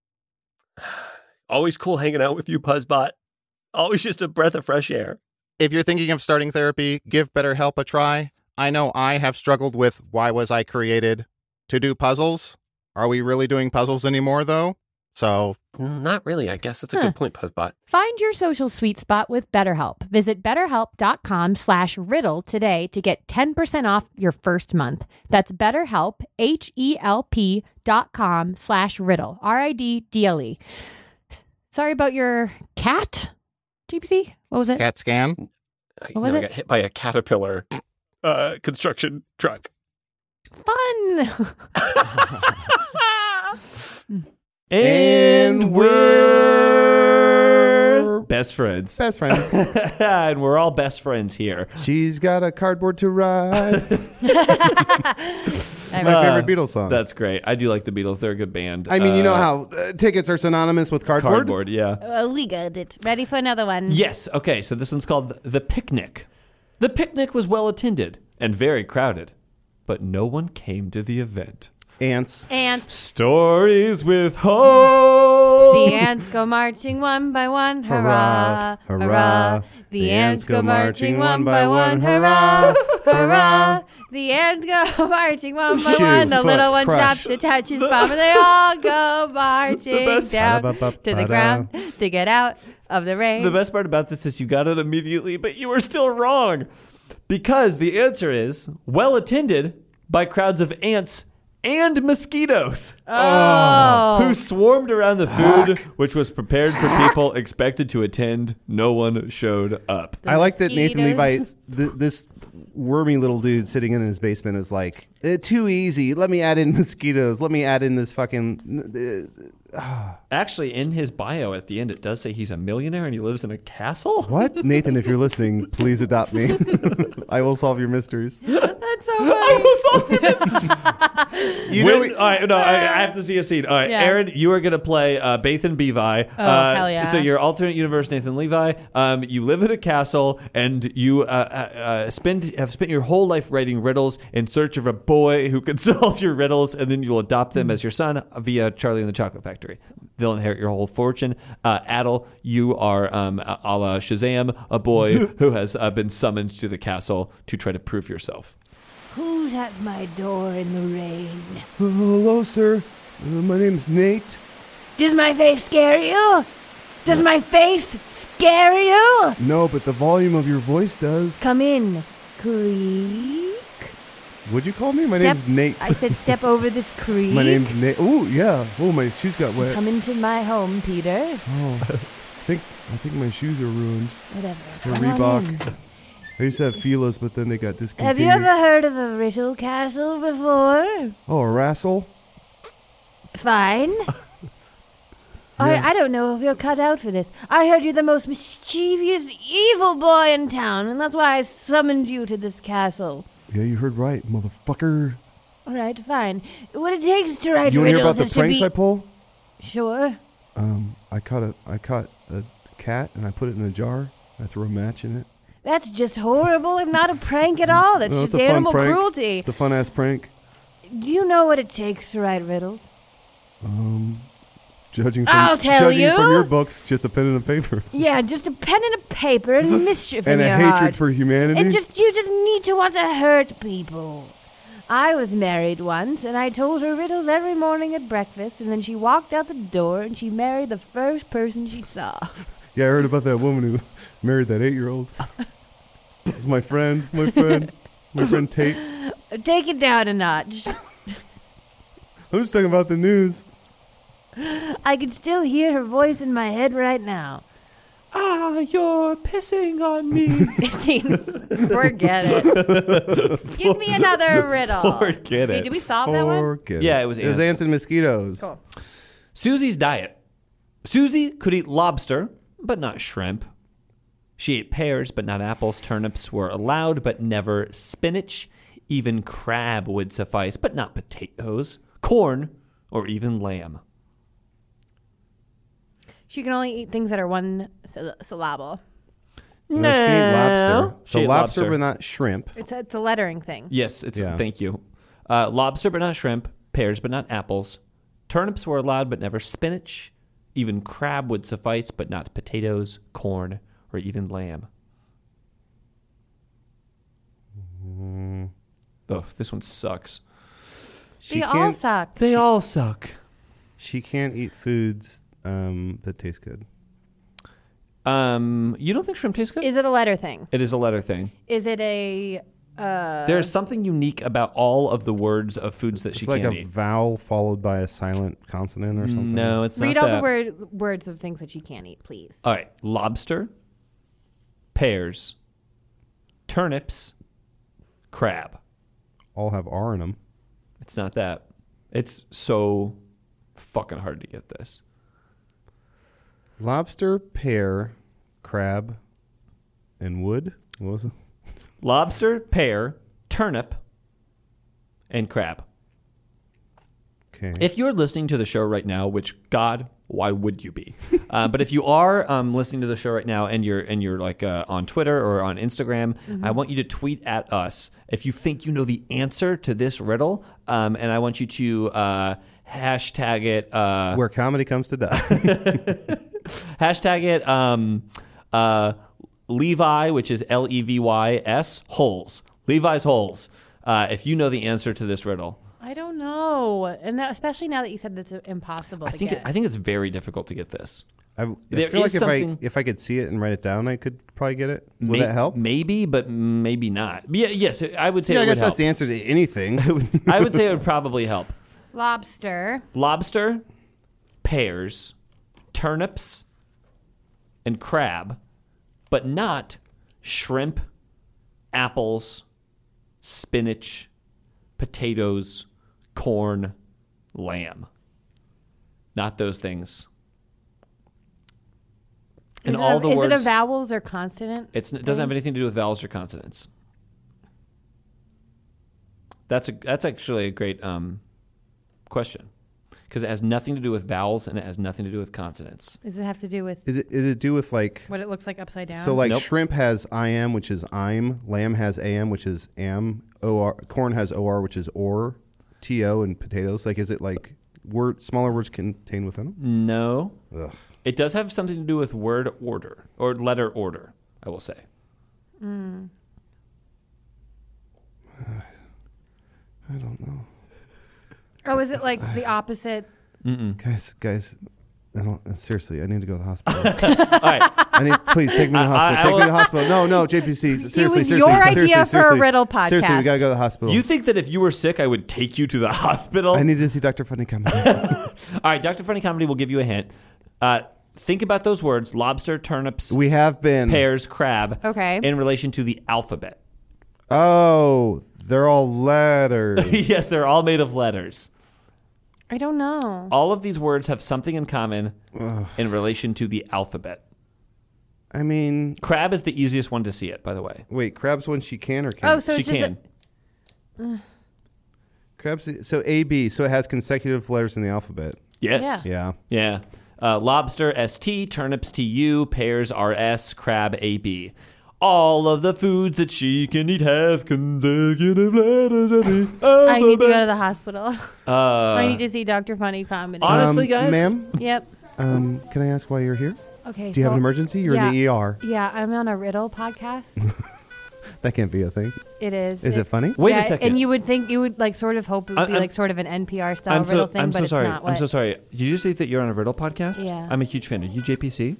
Always cool hanging out with you, Puzzbot. Always just a breath of fresh air. If you're thinking of starting therapy, give BetterHelp a try. I know I have struggled with why was I created to do puzzles. Are we really doing puzzles anymore, though? So, Not really, I guess. That's a Huh. good point, Puzzbot. Find your social sweet spot with BetterHelp. Visit betterhelp.com slash riddle today to get ten percent off your first month. That's betterhelp, H-E-L-P dot com slash riddle, R I D D L E. Sorry about your cat, G P C? What was it? CAT scan. I, What was no, I it? got hit by a caterpillar uh, construction truck. Fun. And we're best friends. Best friends. And we're all best friends here. She's got a cardboard to ride. I My Uh, favorite Beatles song. That's great. I do like the Beatles. They're a good band. I mean, you know Uh, how uh, tickets are synonymous with cardboard? cardboard, yeah. Uh, we got it. Ready for another one? Yes. Okay. So this one's called The Picnic. The picnic was well attended and very crowded, but no one came to the event. Ants. Ants. Stories with hope. The ants go marching one by one, hurrah, Hurrah, hurrah. hurrah. The ants go marching one by one, hurrah, hurrah. The ants go marching one by Shoe, one. The foot, little one crush. stops to touch his bum, and they all go marching best- down to the Ba-da-ba-ba-ba-da. ground to get out of the rain. The best part about this is you got it immediately, but you were still wrong. Because the answer is well attended by crowds of ants and mosquitoes Oh. who swarmed around the food which was prepared for people expected to attend. No one showed up. I like that Nathan Levi, mosquitoes. th- this wormy little dude sitting in his basement, is like, eh, too easy. Let me add in mosquitoes. Let me add in this fucking. Uh, Actually, in his bio at the end, it does say he's a millionaire and he lives in a castle. what? Nathan, if you're listening, please adopt me. I will solve your mysteries. That's so I funny. will solve your You When- know, we- all right, no, I, I have to see a scene. All right, Yeah. Aaron, you are going to play uh, Bathan Bevi. Oh, uh, hell yeah. So you're alternate universe Nathan Levi. Um, you live in a castle, and you uh, uh, spend have spent your whole life writing riddles in search of a boy who can solve your riddles, and then you'll adopt them as your son via Charlie and the Chocolate Factory. They'll inherit your whole fortune. Uh, Adel, you are um, a a la Shazam, a boy who has uh, been summoned to the castle to try to prove yourself. Who's at my door in the rain? Uh, hello, sir. Uh, my name's Nate. Does my face scare you? Does my face scare you? No, but the volume of your voice does. Come in. Creak. What'd you call me? My Step- name's Nate. I said step over this creek. My name's Nate. Oh, yeah. Oh, my shoes got wet. Come into my home, Peter. Oh, I think I think my shoes are ruined. Whatever. They're Come on Reebok. in. I used to have Fila's, but then they got Have discontinued. you ever heard of a Riddle Castle before? Oh, a wrestle? Fine. I, I don't know if you're cut out for this. I heard you're the most mischievous, evil boy in town, and that's why I summoned you to this castle. Yeah, you heard right, motherfucker. All right, fine. What it takes to write You want to hear riddles about the is to pranks be... I pull? Sure. Um, I caught a I caught a cat and I put it in a jar. I threw a match in it. That's just horrible and not a prank at all. That's No, just it's a fun animal prank. cruelty. It's a fun ass prank. Do you know what it takes to write riddles? Um, judging from I'll tell judging you. from your books, just a pen and a paper Yeah, just a pen and a paper and mischief and in a your hatred heart. for humanity. And just you just need to want to hurt people. I was married once, and I told her riddles every morning at breakfast, and then she walked out the door, and she married the first person she saw. Yeah, I heard about that woman who married that eight-year-old. It's my friend, my friend, my friend Tate. Take it down a notch. I'm just talking about the news. I can still hear her voice in my head right now. Ah, you're pissing on me. Forget it. Give me another riddle. Forget Hey, it. did we solve that one? Forget Yeah, it was It was ants. ants and mosquitoes. Cool. Susie's diet. Susie could eat lobster, but not shrimp. She ate pears, but not apples. Turnips were allowed, but never spinach. Even crab would suffice, but not potatoes, corn, or even lamb. She can only eat things that are one syll- syllable. No, she can eat lobster. So She ate lobster, lobster. but not shrimp. It's a, it's a lettering thing. Yes, it's Yeah. thank you. Uh, lobster, but not shrimp. Pears, but not apples. Turnips were allowed, but never spinach. Even crab would suffice, but not potatoes, corn, or even lamb. Mm. Oh, this one sucks. She They all can't. suck. They all suck. She can't eat foods um, that taste good. Um, you don't think shrimp tastes good? Is it a letter thing? It is a letter thing. Is it a... Uh, There's something unique about all of the words of foods that It's she like can't a eat. vowel followed by a silent consonant or something. No, it's Read not all that. the word, words of things that she can't eat, please. All right, lobster, pears, turnips, crab. All have R in them. It's not that. It's so fucking hard to get this. Lobster, pear, crab, and wood. What was it? Lobster, pear, turnip, and crab. Okay. If you're listening to the show right now, which God, why would you be? uh, but if you are um, listening to the show right now and you're and you're like uh, on Twitter or on Instagram, I want you to tweet at us if you think you know the answer to this riddle, um, and I want you to uh, hashtag it. Uh, Where comedy comes to die. hashtag it. Um, uh, Levi, which is L E V Y S, holes. Levi's holes. Uh, if you know the answer to this riddle. I don't know. And that, especially now that you said that's impossible I to think get. it, I think it's very difficult to get this. I, I There feel like is if I something- if I could see it and write it down, I could probably get it. Would May- that help? Maybe, but maybe not. Yeah, yes, I would say Yeah, it I guess would that's help. the answer to anything. I would say it would probably help. Lobster. Lobster, pears, turnips, and crab, but not shrimp, apples, spinach, potatoes, corn, lamb. Not those things. And is all it a, the is words. it a vowels or consonant? It's, it doesn't have anything to do with vowels or consonants. That's a that's actually a great um, question, because it has nothing to do with vowels and it has nothing to do with consonants. Does it have to do with Is it is it do with like what it looks like upside down? so like Nope. shrimp has I am, which is I'm, lamb has A M, which is am, O R, corn has O R, which is or, T O, and potatoes. Like, is it like word smaller words contained within them? No. Ugh. It does have something to do with word order or letter order, I will say. Mm. I don't know, Oh, is it like the opposite? Mm-mm. guys. Guys, I don't. Seriously, I need to go to the hospital. All right. I need. Please take me to the I- hospital. I take me will- to the hospital. No, no, J P C. Seriously, was seriously, your idea seriously, for a seriously. riddle Seriously, we podcast. gotta go to the hospital. You think that if you were sick, I would take you to the hospital? I need to see Doctor Funny Comedy. All right, Doctor Funny Comedy will give you a hint. Uh, think about those words: lobster, turnips, We have been. pears, crab. Okay. In relation to the alphabet. Oh, they're all letters. Yes, they're all made of letters. I don't know. All of these words have something in common Ugh. in relation to the alphabet. I mean, Crab is the easiest one to see it, by the way. wait, crab's when she can or can't? Oh, so she it's just can. A, Crab's so A B, so it has consecutive letters in the alphabet. Yes. Yeah. Yeah. Uh, lobster, S T, turnips, T U, pears, R S, crab, A B. All of the foods that she can eat have consecutive letters at the I need to go to alphabet. the hospital. Uh, I need to see Doctor Funny Comedy. Honestly, Um, guys? ma'am, Yep. um, can I ask why you're here? Okay. Do you have so- an emergency? You're in the E R. Yeah, I'm on a riddle podcast. That can't be a thing. It is. Is it funny? Wait yeah, a second. And you would think you would like sort of hope it would I- be I'm- like sort of an N P R style I'm riddle so, thing, I'm but so it's sorry. not. What? I'm so sorry. Did you say that you're on a riddle podcast? Yeah. I'm a huge fan. Are you J P C?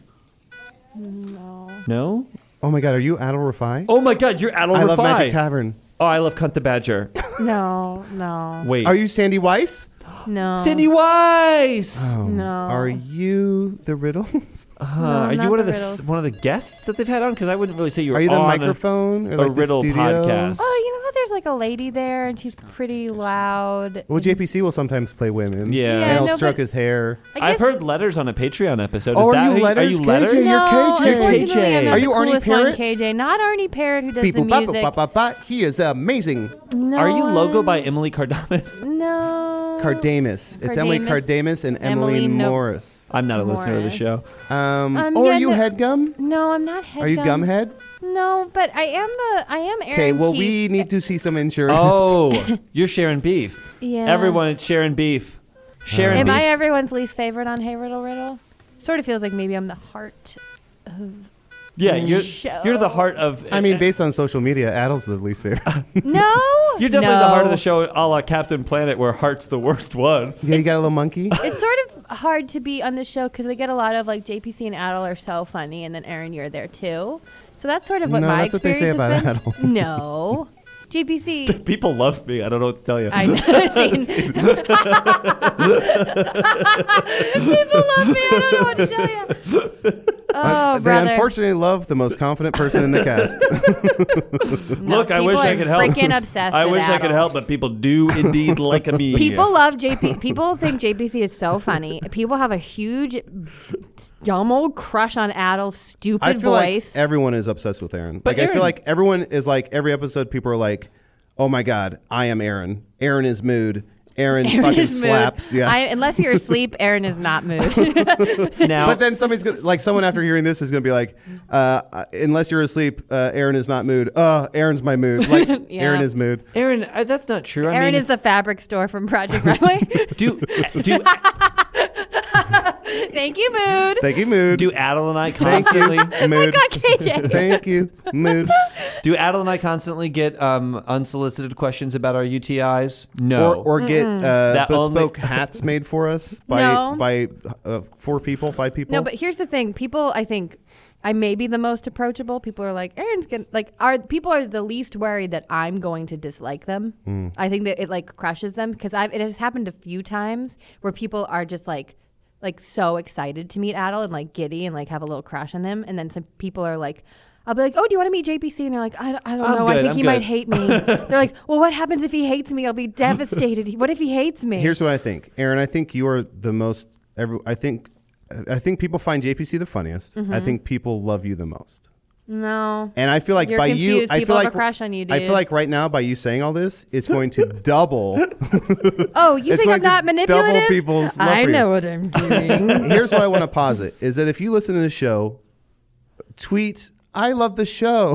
No. No? Oh my God, are you Adel Rafai? Oh my God, you're Adel I love Rafai. Magic Tavern. Oh, I love Cunt the Badger. No. No. Wait. Are you Sandy Weiss? No. Cindy Weiss? Oh, No. Are you the riddles? Uh, No, are you not one of the the s- riddles. one of the guests that they've had on? Because I wouldn't really say you were Are you the on microphone a, or like a riddle the studio? podcast. Oh, you know how there's like a lady there and she's pretty loud. Well, J P C will sometimes play women. Yeah. Yeah, And he'll no, stroke but- his hair. I I've guess- heard letters on a Patreon episode. Oh, Is are that you how you- letters, Are you K J? letters? You're No, K J. unfortunately, K I'm J. not Are you the Arnie coolest one, Parrott? K J. Not Arnie Parrott who does People, the ba, music. ba, ba, ba, he is amazing. No, Are you logo one- by Emily Cardamus? No. Cardamus. It's Emily Cardamus. Cardamus and Emily, Emily No- Morris. I'm not a listener of the Morris. show. Um, Um, oh, yeah, are you no- Headgum? No, I'm not head Are you gum. Gumhead? No, but I am the I am Aaron. Okay, well, Keith. we need to see some insurance. Oh, you're Sharon Beef. Yeah. Everyone, it's Sharon Beef. Sharon Am Beef. I everyone's least favorite on Hey Riddle Riddle? Sort of feels like maybe I'm the heart of yeah, you're show. you're the heart of. I mean, based on social media, Adel's the least favorite. No. you're definitely no. the heart of the show, a la Captain Planet, where Heart's the worst one. Yeah, you got a little monkey? It's sort of hard to be on the show because I get a lot of like J P C and Adel are so funny, and then Aaron, you're there too. So that's sort of what No, my that's what they say experience has about been. No, J P C. People love me. I don't know what to tell you. I know. See? People love me. I don't know what to tell you. Oh, they brother. unfortunately love the most confident person in the cast. No, Look, I people wish I are could help. Freaking obsessed. I with wish I could Adel. help, but people do indeed like me. People love J P. People think J P C is so funny. People have a huge, dumb old crush on Adel's stupid I feel voice. like everyone is obsessed with Aaron. But like I Aaron- feel like everyone is like every episode. People are like, "Oh my God, I am Aaron. Aaron is mood. Aaron, Aaron fucking is mood. slaps." Yeah. I, unless you're asleep, Aaron is not mood. now, But then somebody's gonna, like someone after hearing this is gonna be like, uh, "Unless you're asleep, uh, Aaron is not mood. Uh, Aaron's my mood. Like Yeah. Aaron is mood." Aaron, uh, that's not true. I Aaron mean, is the fabric store from Project Runway. do do Thank you, mood. Thank you, mood. do Adel and I Thank constantly you, mood. Got K J. Thank you, mood. do Adel and I constantly get um, unsolicited questions about our U T Is? No. Or, or get uh, That bespoke only- hats made for us by No. by uh, four people, five people. No, but here's the thing. People, I think, I may be the most approachable. People are like, Aaron's gonna like. Are people are the least worried that I'm going to dislike them? Mm. I think that it like crushes them because I've it has happened a few times where people are just like, like so excited to meet Adel and like giddy and like have a little crush on them, and then some people are like. I'll be like, oh, do you want to meet J P C? And they're like, I, I don't I'm know. I good, think I'm he good." might hate me. They're like, well, what happens if he hates me? I'll be devastated. What if he hates me? Here's what I think, Aaron. I think you are the most. Every, I think, I think people find J P C the funniest. Mm-hmm. I think people love you the most. No. And I feel like You're by you, confused. I People feel have like a crush on you, I dude. feel like right now by you saying all this, it's going to double. Oh, you it's think going I'm not to manipulative? Double people's love I for you. know what I'm doing. Here's what I want to posit: is that if you listen to the show, tweet "I love the show"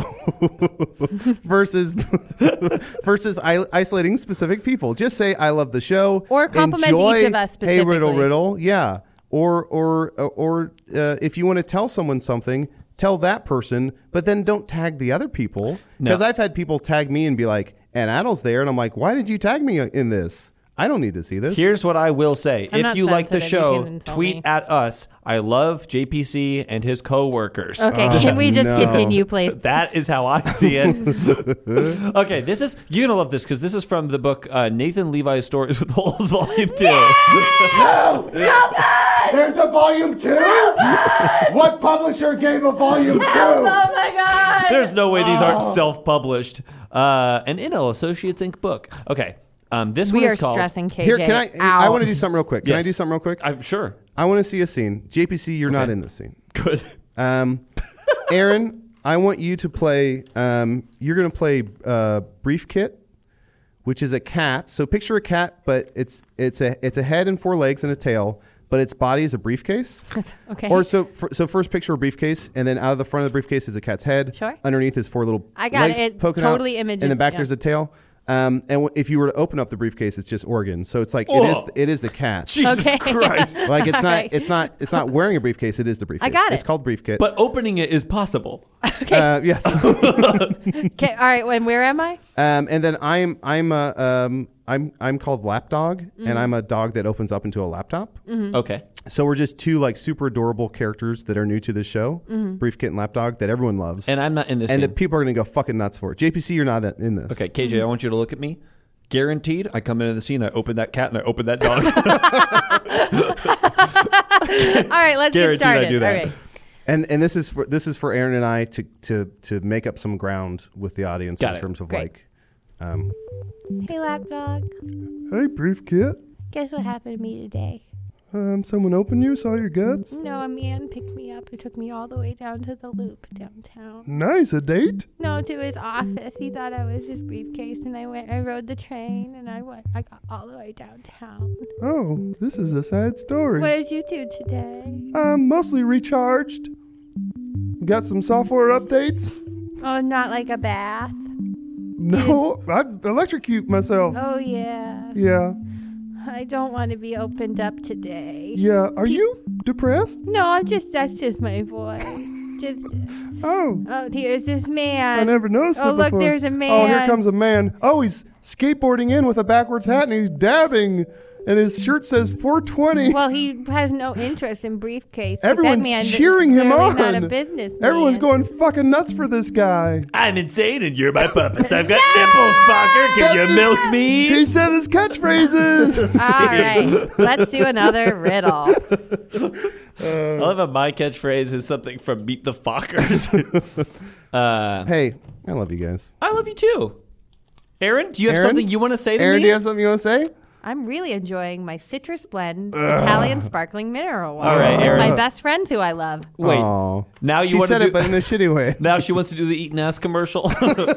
versus versus I- isolating specific people. Just say "I love the show" Or compliment Enjoy, each of us Hey, riddle, specifically. riddle, yeah. Or or or uh, if you want to tell someone something, tell that person, but then don't tag the other people. Because No. I've had people tag me and be like, "And Adel's there," and I'm like, "Why did you tag me in this? I don't need to see this." Here's what I will say. I'm if not you like the sensitive. You show, can tell tweet me. at us. I love J P C and his coworkers. Okay, can we just no. continue, please? That is how I see it. Okay, this is you're gonna love this because this is from the book uh, Nathan Levi's Stories with Holes, Volume Two. No! There's a volume two? What publisher gave a volume two? Oh my god! There's no way these Oh. aren't self-published. Uh, an Inno Associates Incorporated book. Okay, um, this We one are is called. stressing K J Here, can I? out. I want to do something real quick. Can Yes. I do something real quick? I'm sure. I want to see a scene. J P C, you're not Okay. in this scene. Good. Um, Aaron, I want you to play. Um, you're going to play uh, Brief Kit, which is a cat. So picture a cat, but it's it's a it's a head and four legs and a tail, but its body is a briefcase. Okay. Or so f- so first picture a briefcase, and then out of the front of the briefcase is a cat's head. Sure. Underneath is four little I got legs it. It poking totally out. images In the back it, there's yeah. a tail. Um, and w- if you were to open up the briefcase, it's just organs. So it's like it is Oh. it is the cat. Jesus Okay. Christ. Like it's not Alright. it's not it's not wearing a briefcase. It is the briefcase. got It's it. called Brief Kit. But opening it is possible. uh, yes. Okay, all right. When where am I? Um, and then I'm I'm a um, I'm I'm called Lapdog, Mm-hmm. and I'm a dog that opens up into a laptop. Okay. So we're just two like super adorable characters that are new to the show, Mm-hmm. Brief Kit and Lapdog, that everyone loves, And I'm not in this. and scene. that people are gonna go fucking nuts for. J P C, you're not in this. Okay, K J, I want you to look at me. Guaranteed, I come into the scene, I open that cat, and I open that dog. All right, let's get Guaranteed I started. do that. All right. And and this is for this is for Aaron and I to to to make up some ground with the audience Got in it. terms of Great. like, um, Hey, lapdog. hey, Brief Kit, Guess what happened to me today? um, someone opened you, saw your guts. No, a man picked me up. It took me all the way down to the loop downtown. Nice, a date. No, to his office. He thought I was his briefcase, and I went. I rode the train, and I went. I got all the way downtown. Oh, this is a sad story. What did you do today? I'm mostly recharged. Got some software updates. Oh, not like a bath. No, I electrocute myself. Oh yeah. Yeah, I don't want to be opened up today. yeah. Are you depressed? No, I'm just. That's just my voice. Just. Oh, Oh, here's this man. I never noticed Oh, it look, before. there's a Oh, here man. comes a man. Oh, he's skateboarding in with a backwards hat and he's dabbing, and his shirt says four twenty. Well, he has no interest in briefcase. 'cause Everyone's that man's cheering him clearly on. Not a business. Everyone's going fucking nuts for this guy. I'm insane, and you're my puppets. I've got nipples, fucker. Can you That's milk his- me? He said his catchphrases. All right, let's do another riddle. I love how my catchphrase is something from Meet the Fockers. uh, Hey, I love you guys. I love you too. Aaron, do you have Aaron? something you want to say to Aaron, me? do you have something you want to say? I'm really enjoying my citrus blend Italian sparkling mineral water All right, with Aaron. my best friends who I love. Wait, Aw. now you she want said to do it, but in a shitty way. now she wants to do the eating ass commercial.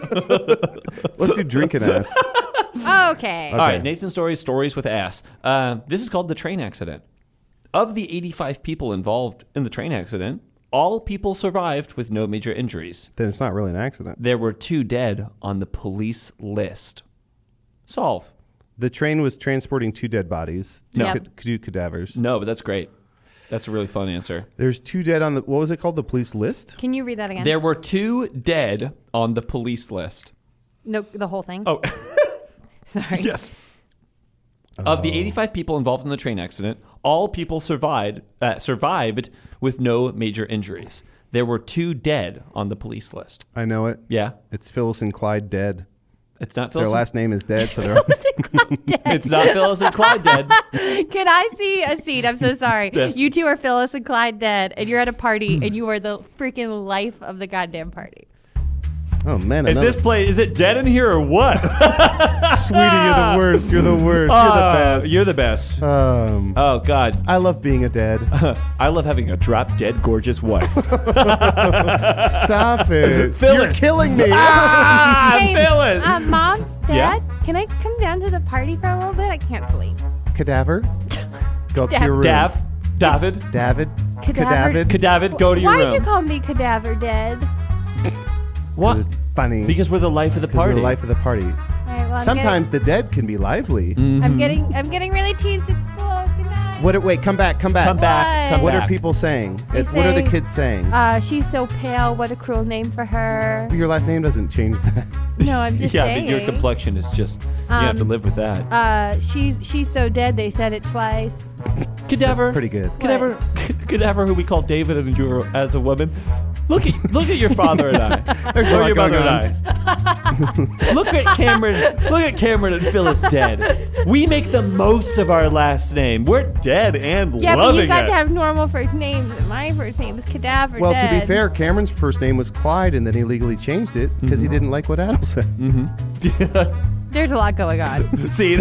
Let's do drinking ass. Okay. All right, Nathan Story's Stories with Ass. Uh, this is called The Train Accident. Of the eighty-five people involved in the train accident, all people survived with no major injuries. Then it's not really an accident. There were two dead on the police list. Solve. The train was transporting two dead bodies, two, No. Yep. cad- two cadavers. No, but that's great. That's a really fun answer. There's two dead on the, what was it called? The police list? Can you read that again? There were two dead on the police list. No, the whole thing. Oh, Sorry. yes. Of the eighty-five people involved in the train accident, all people survived uh, survived with no major injuries. There were two dead on the police list. I know it. Yeah, It's Phyllis and Clyde dead. it's not Their Phyllis. last name is dead, so they're It's not Phyllis and Clyde dead. Can I see a scene? I'm so sorry. Yes. You two are Phyllis and Clyde dead, and you're at a party, and you are the freaking life of the goddamn party. Oh man, Is another- this play? Is it dead in here or what? sweetie? You're the worst. You're the worst. You're the Uh, best. You're the best. um, Oh God, I love being a dad. I love having a drop dead gorgeous wife. Stop it. Phyllis. You're killing me. ah, Hey, Phyllis. Uh, Mom, Dad, Yeah? can I come down to the party for a little bit? I can't sleep. Cadaver. Go up to Dav- your room. Dav, David, David. Cadaver. Cadavid, go to your Why'd room. you call me Cadaver Dead? What? It's funny. Because we're the life of the 'Cause we're party. the life of the party. All right, well, I'm Sometimes the dead can be lively. Mm. getting, I'm getting I'm getting really teased at school. Good night. What? Wait, come back. Come back. Come back. Come What back. are people saying? They It's, what are the say, kids saying? Uh, she's so pale. What a cruel name for her. Your last name doesn't change that. No, I'm just yeah, saying. but your complexion is just. you have to Um, live with that. Uh, she's she's so dead. They said it twice. Cadaver. Pretty good. Cadaver. Cadaver, who we call David, and you as a woman. Look at look at your father and I. There's a or lot your going mother and I. Look at Cameron. Look at Cameron and Phyllis dead. We make the most of our last name. We're dead and Yeah, loving but you got it. to have normal first names. My first name is Cadaver Well, Dead. to be fair, Cameron's first name was Clyde, and then he legally changed it because Mm-hmm. he didn't like what Adel said. There's a lot going on. See,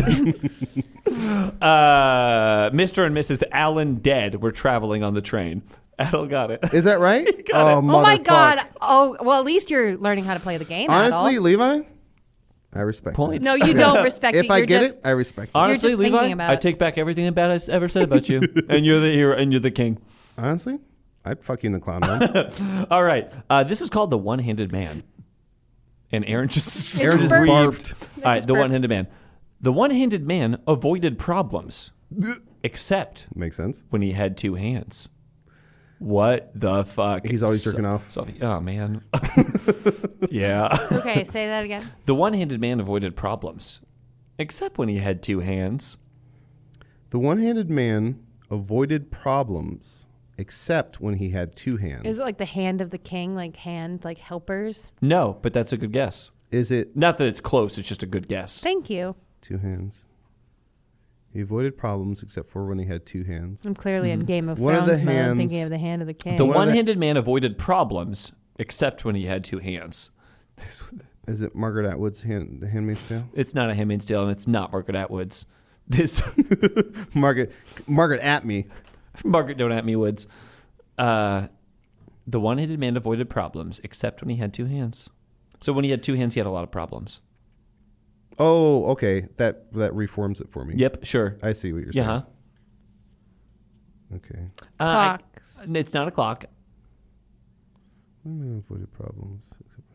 uh, Mister and Missus Allen dead were traveling on the train. Adel got it. Is that right? got it. oh, Oh my motherfuck. God. Oh, well, at least you're learning how to play the game. Honestly, Adel. Levi, I respect Points. No, you don't respect it. If I You're get just, it, I respect it. Honestly, just Levi, thinking about I it. take back everything bad I ever said about you, and you're the hero, and you're the king. Honestly, I'd fuck you in the clown room. All right, uh, this is called the one-handed man, and Aaron just Aaron just just burped. barfed. All right, just the burped. one-handed man. The one-handed man avoided problems, except Makes sense. when he had two hands. What the fuck? He's always jerking off. So, oh man. yeah. Okay, say that again. The one-handed man avoided problems, except when he had two hands. The one-handed man avoided problems, except when he had two hands. Is it like the hand of the king, like hands, like helpers? No, but that's a good guess. Is it Not that it's close; it's just a good guess. Thank you. two hands? He avoided problems except for when he had two hands. I'm clearly in Game of One of Thrones the mode, hands- thinking of the hand of the king. The One of the- one-handed man avoided problems, except when he had two hands. Is it Margaret Atwood's hand, The Handmaid's Tale? It's not a Handmaid's Tale, and it's not Margaret Atwood's. This Margaret, Margaret at me. Margaret don't at me Woods. Uh, the one-handed man avoided problems, except when he had two hands. So when he had two hands, he had a lot of problems. Oh, okay. That that reforms it for me. Yep, sure. I see what you're Yeah. saying. Huh? Okay. Uh, I- Clocks. it's not a clock. One man avoided problems.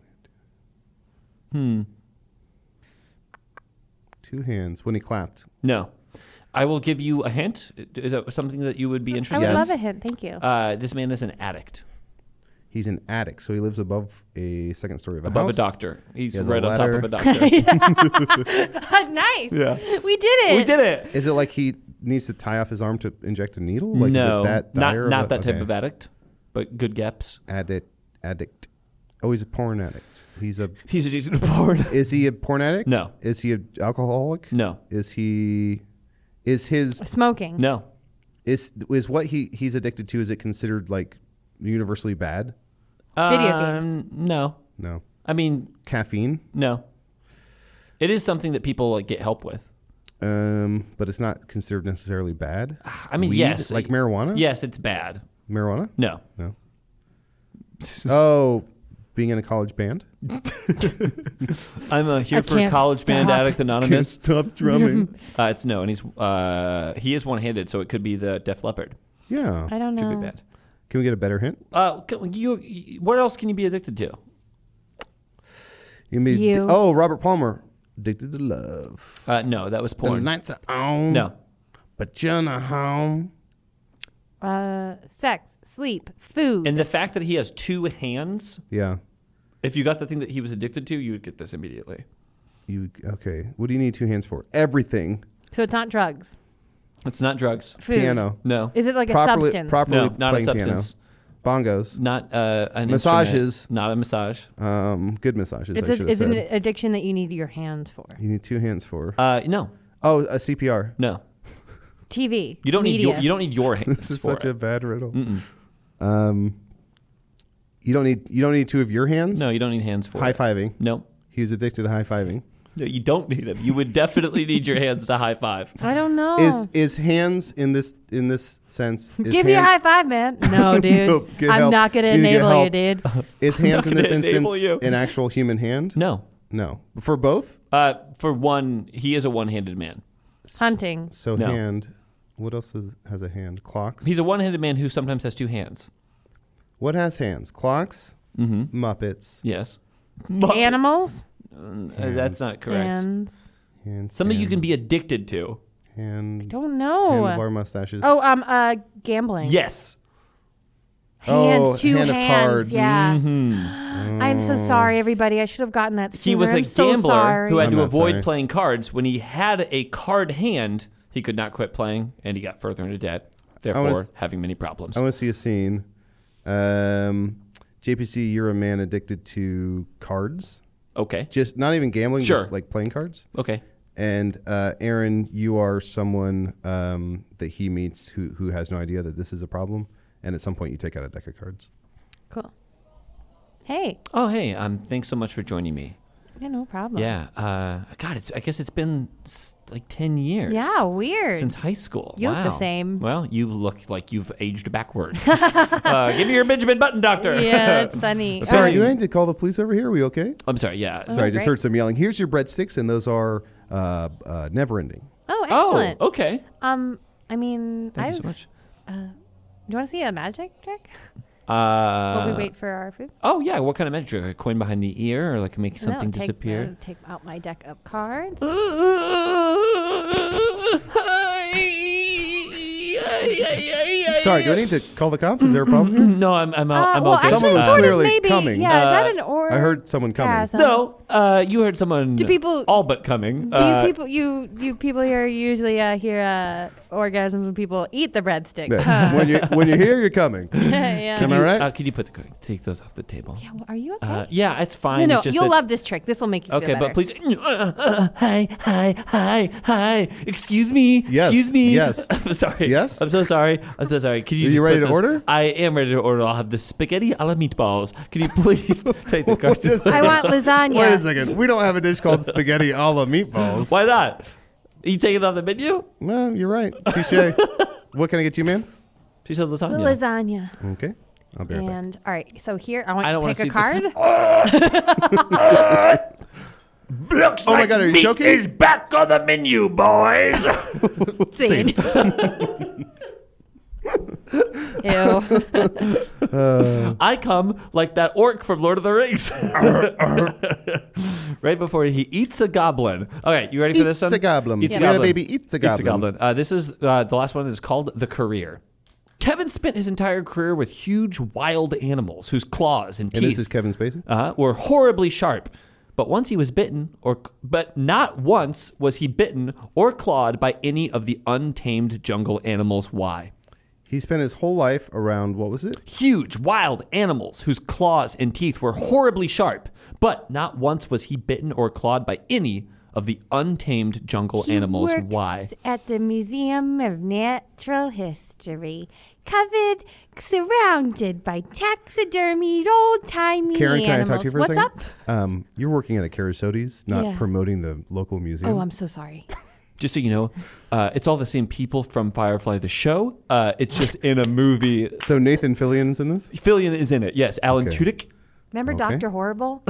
Hmm. Two hands when he clapped. No. I will give you a hint. Is that something that you would be I interested would in? love a hint. Thank you. Uh, this man is an addict. He's an addict, so he lives above a second story of a Above house. a doctor. He's He has a right on top ladder. of a doctor. Nice. Yeah. We did it. We did it. Is it like he needs to tie off his arm to inject a needle? Like, no, is it that not dire not a- that type okay. of addict, but good gaps. addict. Addict. Oh, he's a porn addict. He's a. He's addicted to porn. Is he a porn addict? No. Is he an alcoholic? No, Is he? Is his? Smoking. no, Is is what he he's addicted to? Is it considered like universally bad? Video um, No, No. I mean Caffeine. no. It is something that people like get help with. Um, but it's not considered necessarily bad. I mean, Weed? yes, like marijuana. Yes, it's bad. Marijuana. No, No. Oh, being in a college band. I'm uh, here I for can't College Band stop. Addict Anonymous. Stop drumming. Uh, it's no, and he's uh, he is one-handed, so it could be the Def Leppard. Yeah. I don't know. Could be bad. Can we get a better hint? Uh, can- you, you, what else can you be addicted to? You mean You. oh, Robert Palmer, addicted to love. Uh, no, that was The porn. nights are on. No, but you're not home. Uh, sex, sleep, food. and the fact that he has two hands. Yeah. If you got the thing that he was addicted to, you would get this immediately. You okay? What do you need two hands for? Everything. so it's not drugs. It's not drugs. Food. Piano. No, Is it like properly, a substance? Properly no, not a playing substance. Piano. Bongos. Not uh, an Massages. instrument. Not a massage. Um, good massages. It's I a, should have is it said. an addiction that you need your hands for? You need two hands for. Uh, no, Oh, a C P R. no. T V. You don't media. need your, you don't need your hands This is for such it. a bad riddle. Mm-mm. Um, You don't need you don't need two of your hands? No, you don't need hands for High it. fiving. No. He was addicted to high fiving. No, you don't need them. You would definitely need your hands to high five. I don't know. Is is hands in this in this sense? Is Give you a hand- high five, man. No, dude. Nope, get I'm help. not going to You need to get enable you, help. dude. Is hands in not this gonna instance enable you. an actual human hand? No. No. For both? Uh, for one, he is a one-handed man. Hunting. So No. hand. What else is, has a hand? Clocks. He's a one-handed man who sometimes has two hands. What has hands? Clocks. Mm-hmm. Muppets. Yes. Animals? Uh, that's not correct. Hands. Hand Something you stand, can be addicted to. Hand. Don't know. Handlebar mustaches. Oh, um, uh, gambling. Yes. Hands, Oh, two hand of hands. cards. Yeah. Mm-hmm. I'm so sorry, everybody. I should have gotten that sooner. He was a I'm so gambler sorry. who had I'm to not avoid sorry. playing cards. When he had a card hand, he could not quit playing, and he got further into debt, therefore wanna s- having many problems. I want to see a scene. Um, J P C, you're a man addicted to cards. Okay. Just not even gambling, Sure. just like playing cards. Okay. And uh, Aaron, you are someone um, that he meets who who has no idea that this is a problem. And at some point, you take out a deck of cards. Cool. Hey. Oh, hey. Um. Thanks so much for joining me. Yeah, no problem. Yeah. Uh. God, it's. I guess it's been s- like ten years. Yeah, weird. Since high school. You look wow. the same. Well, you look like you've aged backwards. uh, give me your Benjamin Button, doctor. Yeah, it's funny. Sorry, Um, do I need to call the police over here? Are we okay? I'm sorry. Yeah. Sorry, I just great. heard some yelling. Here's your breadsticks, and those are uh, uh, never ending. Oh, Oh. excellent. Okay. Um, I mean, Thank I've, you so much. do you want to see a magic trick Uh. while we wait for our food? Oh yeah. What kind of magic? A coin behind the ear, or like make something no, take, disappear? uh, take out my deck of cards. Sorry, do I need to call the cops? Is there a problem here? No, I'm I'm out. Uh, I'm well, all good. actually, Someone was sort clearly of maybe. coming. Yeah, is Uh, that an or? I heard someone coming. Yeah, some- No, uh, you heard someone. Do people- all but coming? Do Uh, you people you you people here usually uh, hear uh, orgasms when people eat the breadsticks? Yeah. Huh? when you when you're here, you're coming. yeah. Am I right? Uh, could you put the take those off the table? Yeah, well, are you okay? Uh, yeah, it's fine. no, no, It's just you'll that- love this trick. This will make you feel Okay, better. but please. Uh, uh, hi, hi, hi, hi. Excuse me. Yes, Excuse me. yes. I'm sorry. Yes? I'm so sorry. I'm so sorry. Can you Are just you ready put to this- order? I am ready to order. I'll have the spaghetti a la meatballs. Can you please take the cards? Wait a I want lasagna. Wait a second. We don't have a dish called spaghetti a la meatballs. Why not? You take it off the menu? Well, you're right. Touche. What can I get you, man? She said lasagna. Lasagna. Okay. I'll be right back. And all right, so here I want I don't you wanna to pick a see card. Looks Oh my God, are you joking? back on the menu, boys. Scene. Ew. I come like that orc from Lord of the Rings. Right before he eats a goblin. Okay, you ready for this Eats one? a goblin. Eats a Yeah, goblin. baby, eats a Eats a goblin. goblin. Uh, this is uh, the last one is called The Career. Kevin spent his entire career with huge wild animals whose claws and And teeth this is Kevin Spacey? uh, were horribly sharp. But once he was bitten, or but not once was he bitten or clawed by any of the untamed jungle animals. Why? He spent his whole life around, what was it? Huge wild animals whose claws and teeth were horribly sharp, but not once was he bitten or clawed by any of the untamed jungle He animals. works Why? At the Museum of Natural History, covered, surrounded by taxidermied old-timey Karen, can animals. I talk to you for What's a second? up? Um, you're working at a Carasotes, not Yeah. promoting the local museum. Oh, I'm so sorry. Just so you know, uh, it's all the same people from Firefly the show. Uh, it's just in a movie. So Nathan Fillion's in this? Fillion is in it. Yes, Alan Okay. Tudyk. Remember Okay. Doctor Horrible?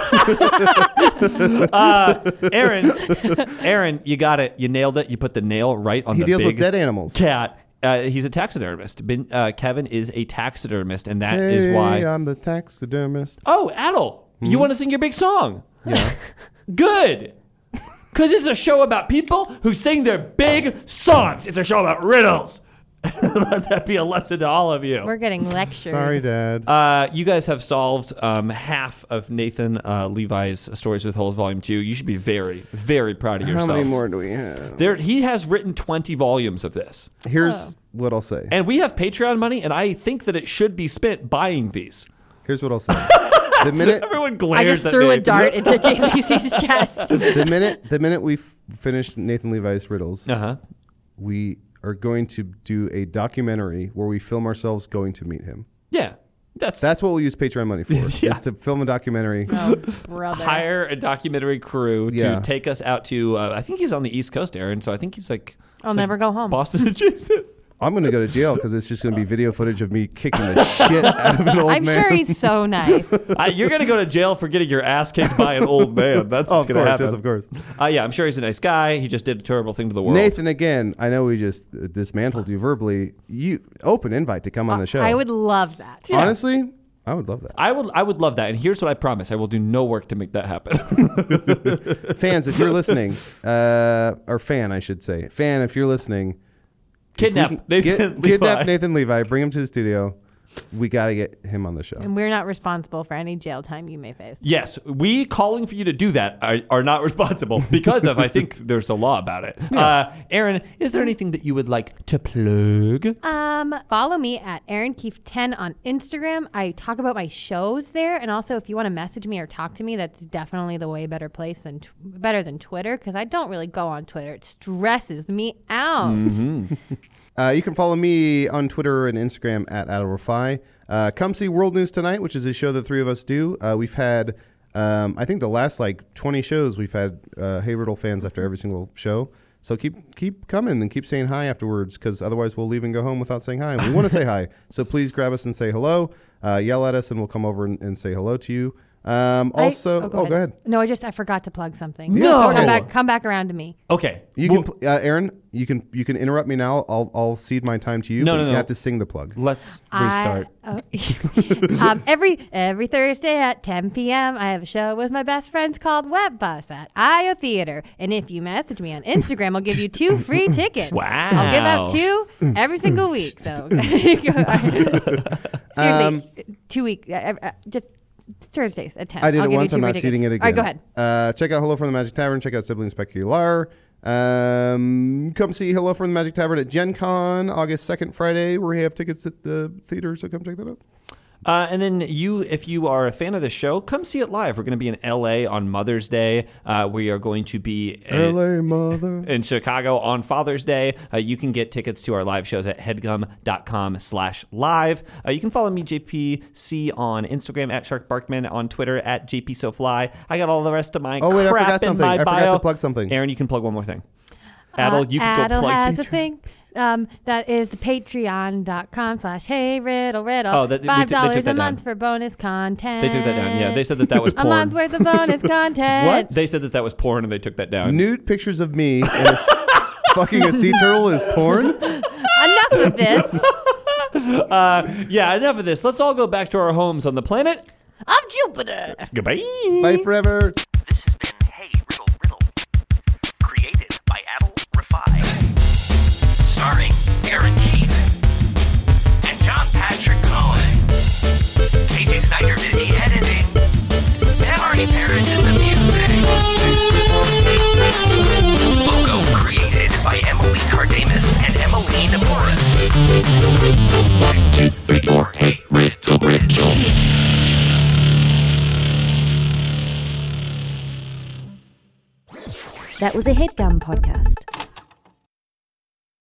Uh, Aaron, Aaron, you got it. You nailed it. You put the nail right on He the deals big with dead animals. cat. Uh, he's a taxidermist. Ben, uh, Kevin is a taxidermist, and that hey, is why. I'm the taxidermist. Oh, Adel, you want to sing your big song? Yeah. Good. Because it's a show about people who sing their big songs. It's a show about riddles. Let that be a lesson to all of you. We're getting lectured. Sorry, Dad. Uh, you guys have solved um, half of Nathan uh, Levi's Stories with Holes Volume two. You should be very, very proud of How yourselves. many more do we have? There, he has written twenty volumes of this. Here's what I'll say. And we have Patreon money, and I think that it should be spent buying these. Here's what I'll say. The minute, Everyone I glares just at threw me. a dart into J P C's chest. the minute, the minute we f- finish Nathan Levi's riddles, Uh-huh. we are going to do a documentary where we film ourselves going to meet him. Yeah. That's, That's what we'll use Patreon money for. Yeah. Is to film a documentary. Oh, brother. hire a documentary crew Yeah. to take us out to, uh, I think he's on the East Coast, Aaron, so I think he's like I'll it's never like go home. Boston adjacent. I'm going to go to jail because it's just going to be video footage of me kicking the shit out of an old I'm man. sure he's so nice. uh, you're going to go to jail for getting your ass kicked by an old man. That's Oh, what's of going to course, happen. yes, of course. Uh, yeah, I'm sure he's a nice guy. He just did a terrible thing to the world. Nathan, again, I know we just uh, dismantled you verbally. You open invite to come on the show. I would love that. Yeah. Honestly, I would love that. I would, I would love that. And here's what I promise: I will do no work to make that happen. Fans, if you're listening, uh, or fan, I should say, fan, if you're listening, Kidnap if we can Nathan get, Levi. Kidnap Nathan Levi. Bring him to the studio. We got to get him on the show. And we're not responsible for any jail time you may face. Yes, we calling for you to do that are, are not responsible because of, I think there's a law about it. Uh, Aaron, is there anything that you would like to plug? Um, follow me at Aaron Keefe ten on Instagram. I talk about my shows there, and also if you want to message me or talk to me, that's definitely the way better place than t- better than Twitter because I don't really go on Twitter. It stresses me out. Mm-hmm. Uh, you can follow me on Twitter and Instagram at AdalRefy. Uh, come see World News Tonight, which is a show the three of us do. Uh, we've had, um, I think the last like twenty shows, we've had uh, Hey Riddle fans after every single show. So keep keep coming and keep saying hi afterwards because otherwise we'll leave and go home without saying hi. And we want to say hi. So please grab us and say hello. Uh, yell at us and we'll come over and, and say hello to you. Um, I- also, oh, oh, go ahead. No, I just I forgot to plug something. No. come Okay. back, come back around to me. Okay. You Well, can, pl- uh, Aaron. You can you can interrupt me now. I'll I'll cede my time to you. No, but no, you no. have to sing the plug. let's restart. I, oh, um, every every Thursday at ten p.m. I have a show with my best friends called Web Bus at I O Theater. And if you message me on Instagram, I'll give you two free tickets. Wow. I'll give out two every single week. So seriously, Um, two week, uh, uh, just Thursdays at ten. I did I'll it give you once. two I'm free not tickets. seating it again. All right, go ahead. Uh, check out Hello from the Magic Tavern. Check out Siblings Specular. Um, come see Hello from the Magic Tavern at Gen Con August second, Friday, where we have tickets at the theater. So come check that out. Uh, and then you, if you are a fan of the show, come see it live. We're going to be in L A on Mother's Day. Uh, we are going to be in, L A mother. in Chicago on Father's Day. Uh, you can get tickets to our live shows at headgum.com slash live. Uh, you can follow me, J P C, on Instagram, at Shark Barkman, on Twitter, at JPSoFly. I got all the rest of my Oh, wait, I crap forgot in something. my I bio. forgot to plug something. Aaron, you can plug one more thing. Adel, Uh, you can Adel go plug has your a thing. Um, that is the patreon.com slash hey riddle riddle. Oh, that- we Five t- they took dollars that a month down. for bonus content. They took that down. Yeah, they said that that was a porn. month worth of bonus content. What? They said that that was porn, and they took that down. Nude pictures of me and a s- fucking a sea turtle is porn. Enough of this. Uh, yeah, enough of this. Let's all go back to our homes on the planet Of Jupiter. Goodbye. Bye forever. This has been Hey Riddle Riddle. Created by Adal Rafai. Starring Aaron Keefe and John Patrick Cohen. K J Snyder did the editing. And Marty Parrish is the music. Logo created by Emily Cardamus and Emmeline Morris. Hey Riddle Riddle. That was a HeadGum podcast.